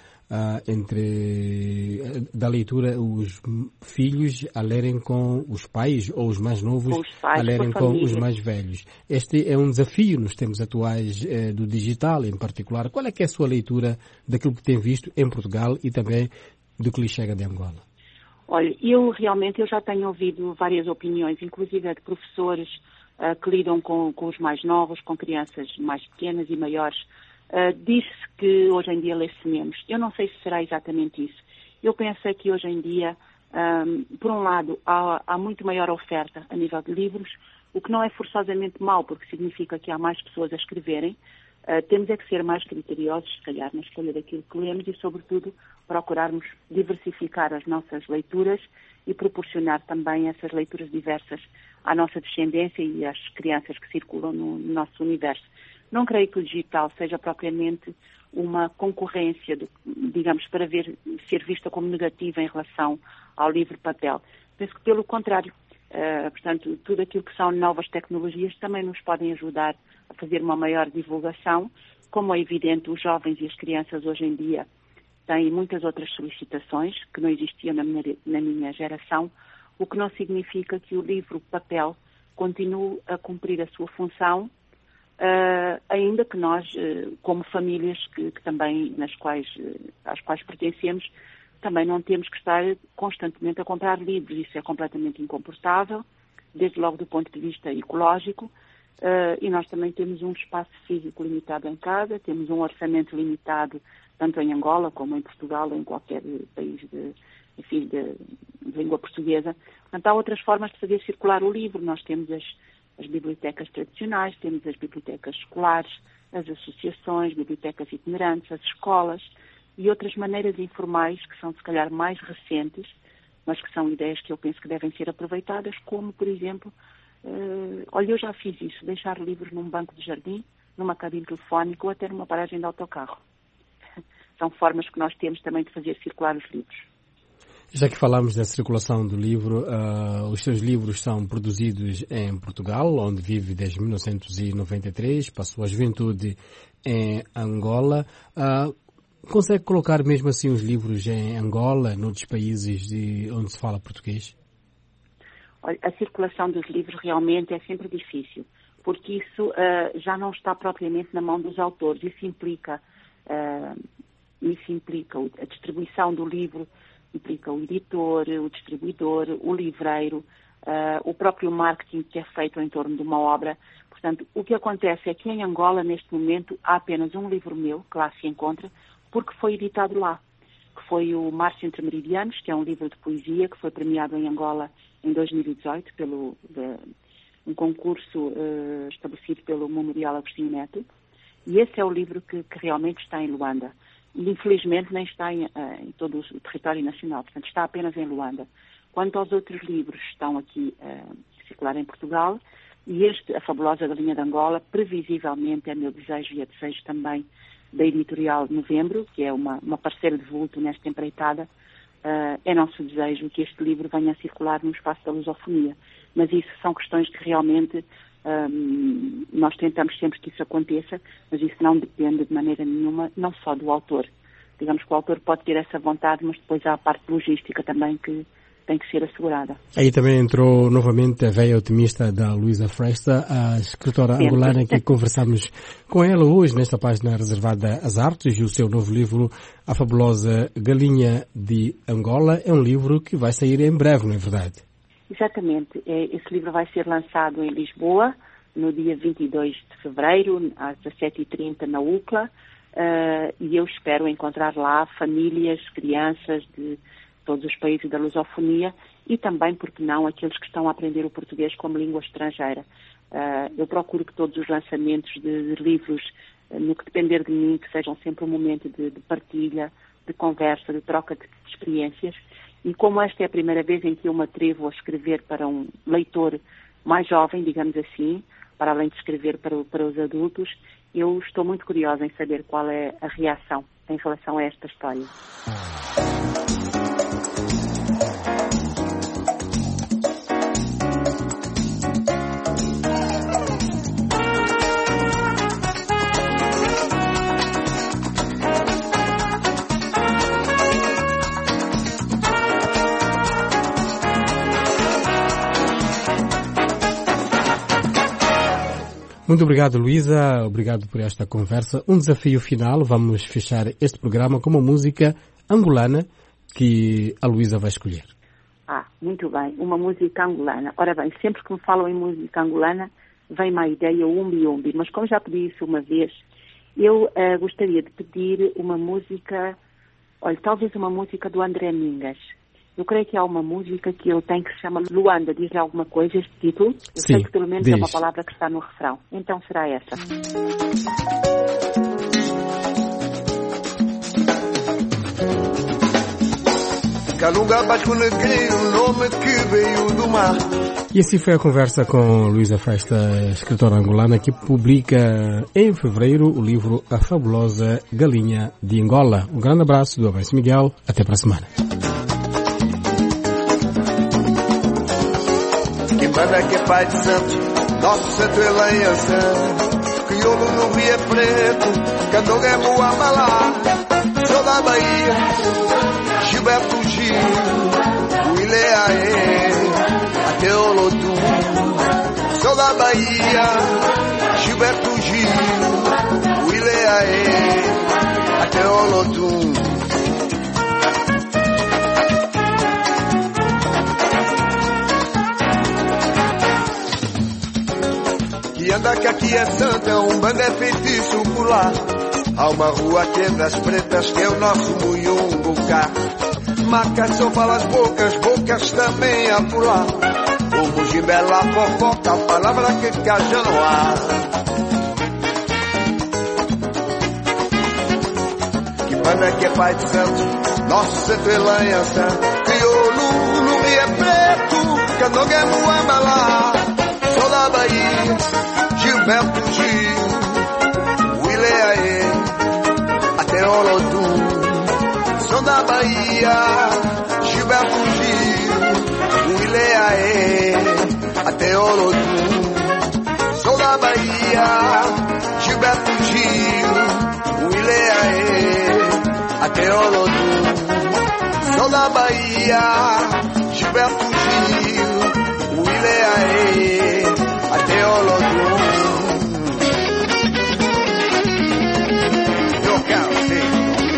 Da leitura, os filhos a lerem com os pais ou os mais novos a lerem com os mais velhos. Este é um desafio nos tempos atuais do digital em particular. Qual é que é a sua leitura daquilo que tem visto em Portugal e também do que lhe chega de Angola? Olha, eu já tenho ouvido várias opiniões, inclusive de professores que lidam com os mais novos, com crianças mais pequenas e maiores. Diz-se que hoje em dia lê-se menos. Eu não sei se será exatamente isso. Eu penso que hoje em dia, por um lado, há muito maior oferta a nível de livros, o que não é forçosamente mau, porque significa que há mais pessoas a escreverem. Temos é que ser mais criteriosos, se calhar, na escolha daquilo que lemos e, sobretudo, procurarmos diversificar as nossas leituras e proporcionar também essas leituras diversas à nossa descendência e às crianças que circulam no nosso universo. Não creio que o digital seja propriamente uma concorrência, digamos, para ser vista como negativa em relação ao livro papel. Penso que, pelo contrário, portanto, tudo aquilo que são novas tecnologias também nos podem ajudar a fazer uma maior divulgação. Como é evidente, os jovens e as crianças hoje em dia têm muitas outras solicitações que não existiam na minha geração. o que não significa que o livro papel continue a cumprir a sua função, ainda que nós, como famílias que também às quais pertencemos, também não temos que estar constantemente a comprar livros. Isso é completamente incomportável, desde logo do ponto de vista ecológico, e nós também temos um espaço físico limitado em casa, temos um orçamento limitado tanto em Angola como em Portugal ou em qualquer país de língua portuguesa. Portanto, há outras formas de fazer circular o livro. Nós temos as bibliotecas tradicionais, temos as bibliotecas escolares, as associações, bibliotecas itinerantes, as escolas e outras maneiras informais que são, se calhar, mais recentes, mas que são ideias que eu penso que devem ser aproveitadas, como, por exemplo, eu já fiz isso, deixar livros num banco de jardim, numa cabine telefónica ou até numa paragem de autocarro. São formas que nós temos também de fazer circular os livros. Já que falamos da circulação do livro, os seus livros são produzidos em Portugal, onde vive desde 1993, passou a juventude em Angola. Consegue colocar mesmo assim os livros em Angola, noutros países onde se fala português? Olha, a circulação dos livros realmente é sempre difícil, porque isso já não está propriamente na mão dos autores. Isso implica a distribuição do livro, implica o editor, o distribuidor, o livreiro, o próprio marketing que é feito em torno de uma obra. Portanto, o que acontece é que em Angola, neste momento, há apenas um livro meu que lá se encontra, porque foi editado lá, que foi o Março Entre Meridianos, que é um livro de poesia que foi premiado em Angola em 2018 pelo um concurso estabelecido pelo Memorial Agostinho Neto. E esse é o livro que realmente está em Luanda. E, infelizmente, nem está em todo o território nacional. Portanto, está apenas em Luanda. Quanto aos outros livros, estão aqui a circular em Portugal. E A Fabulosa Galinha de Angola, previsivelmente, é meu desejo e é desejo também da editorial Novembro, que é uma parceira de vulto nesta empreitada. É nosso desejo que este livro venha a circular no espaço da lusofonia. Mas isso são questões que realmente nós tentamos sempre que isso aconteça, mas isso não depende de maneira nenhuma, não só do autor. Digamos que o autor pode ter essa vontade, mas depois há a parte logística também que tem que ser assegurada. Aí também entrou novamente a veia otimista da Luísa Fresta, a escritora angolana que conversamos com ela hoje nesta página reservada às artes, e o seu novo livro, A Fabulosa Galinha de Angola, é um livro que vai sair em breve, não é verdade? Exatamente. Esse livro vai ser lançado em Lisboa no dia 22 de fevereiro, às 17h30 na UCLA, e eu espero encontrar lá famílias, crianças de todos os países da lusofonia e também, porque não, aqueles que estão a aprender o português como língua estrangeira. Eu procuro que todos os lançamentos de livros, no que depender de mim, que sejam sempre um momento de partilha, de conversa, de troca de experiências. E como esta é a primeira vez em que eu me atrevo a escrever para um leitor mais jovem, digamos assim, para além de escrever para os adultos, eu estou muito curiosa em saber qual é a reação em relação a esta história. Muito obrigado, Luísa. Obrigado por esta conversa. Um desafio final. Vamos fechar este programa com uma música angolana que a Luísa vai escolher. Muito bem. Uma música angolana. Ora bem, sempre que me falam em música angolana, vem-me a ideia umbi-umbi. Mas como já pedi isso uma vez, eu gostaria de pedir uma música, talvez uma música do André Mingas. Eu creio que há uma música que ele tem que se chama Luanda. Diz-lhe alguma coisa este título? Eu sei que pelo menos é uma palavra que está no refrão. Então será essa. Calunga Basco Negreiro, nome que veio do mar. E assim foi a conversa com Luísa Fresta, escritora angolana, que publica em fevereiro o livro A Fabulosa Galinha de Angola. Um grande abraço do Abenço Miguel. Até para a semana. Manda que é Pai de Santos, nosso santo aliança, crioulo no Rio é Preto, Candoga é Moamalá, sou da Bahia, Gilberto Gil, o Ileaê. da Bahia, Gilberto Gil, Willie Aê, até Olodum. Que anda que aqui é santa, um bando é feitiço por lá. Há uma rua que é das pretas, que é o nosso Muyungucá. Macas só fala as bocas, bocas também há por lá. O Mujimbela fofoca, a palavra que já não há. Que banda que é pai de santo, nosso centro é lança. Crioulo no Rio é preto, Candongue é Muambalá. Sou da Bahia, Gilberto Gil, Willie Aê, até Olodum. Sou da Bahia, Gilberto Gil, Willie Aê, até Olodum. Sou da Bahia, Gilberto Gil, Willie Aê, até Olodum. Sou da Bahia, Gilberto Gil, Willie Aê, até Olodum. Eu quero ser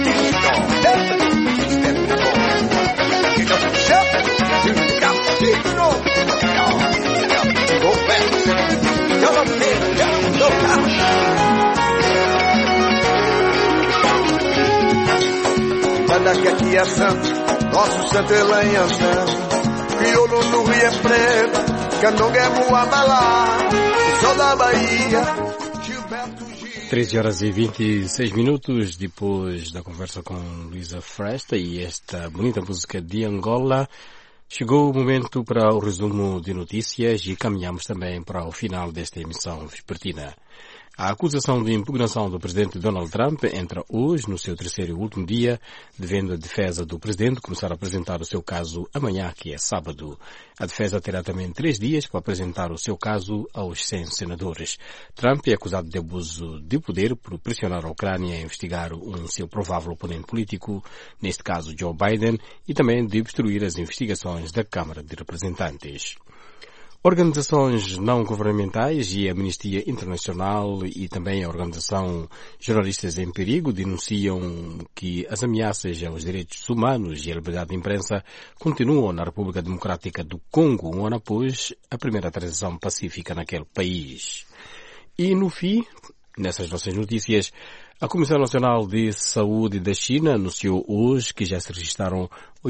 banda que aqui é santo, nosso santo é lanhança. Crioulo no Rio é preto, Candongue é Muambalá. Sou da Bahia, Gilberto Gil. 13 horas e 26 minutos depois da conversa com Luísa Fresta e esta bonita música de Angola. Chegou o momento para o resumo de notícias e caminhamos também para o final desta emissão vespertina. A acusação de impugnação do presidente Donald Trump entra hoje no seu terceiro e último dia, devendo a defesa do presidente começar a apresentar o seu caso amanhã, que é sábado. A defesa terá também 3 dias para apresentar o seu caso aos 100 senadores. Trump é acusado de abuso de poder por pressionar a Ucrânia a investigar um seu provável oponente político, neste caso Joe Biden, e também de obstruir as investigações da Câmara de Representantes. Organizações não governamentais e a Amnistia Internacional e também a Organização Jornalistas em Perigo denunciam que as ameaças aos direitos humanos e à liberdade de imprensa continuam na República Democrática do Congo, um ano após a primeira transição pacífica naquele país. E no fim, nessas nossas notícias, a Comissão Nacional de Saúde da China anunciou hoje que já se registraram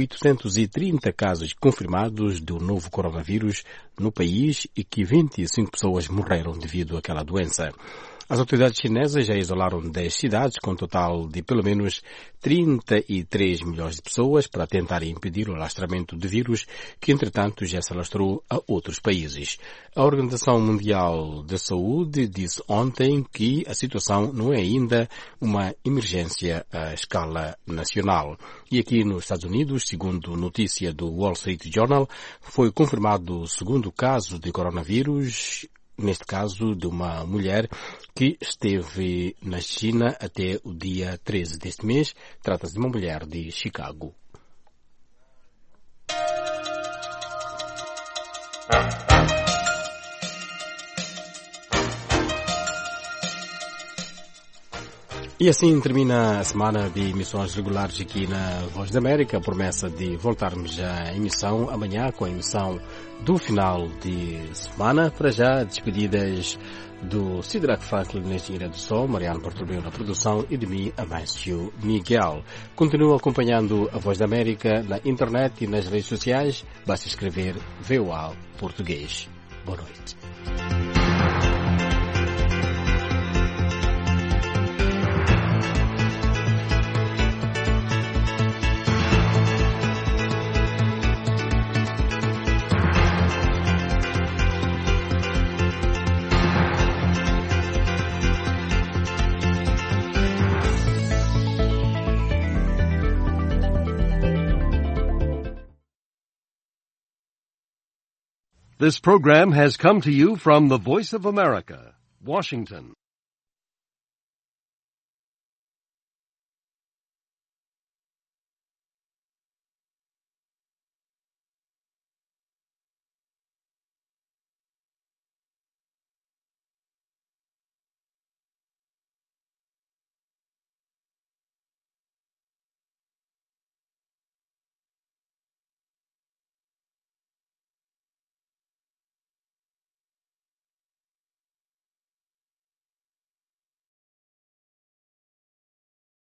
830 casos confirmados do novo coronavírus no país e que 25 pessoas morreram devido àquela doença. As autoridades chinesas já isolaram 10 cidades com um total de pelo menos 33 milhões de pessoas para tentar impedir o alastramento do vírus, que entretanto já se alastrou a outros países. A Organização Mundial da Saúde disse ontem que a situação não é ainda uma emergência à escala nacional. E aqui nos Estados Unidos, segundo notícia do Wall Street Journal, foi confirmado o segundo caso de coronavírus, neste caso de uma mulher que esteve na China até o dia 13 deste mês. Trata-se de uma mulher de Chicago. E assim termina a semana de emissões regulares aqui na Voz da América. A promessa de voltarmos à emissão amanhã com a emissão do final de semana. Para já, despedidas do Sidraque Franklin na engenharia do som, Mariano Bartolomeu na produção e de mim, Amâncio Miguel. Continua acompanhando a Voz da América na internet e nas redes sociais. Basta escrever VOA Português. Boa noite. This program has come to you from the Voice of America, Washington.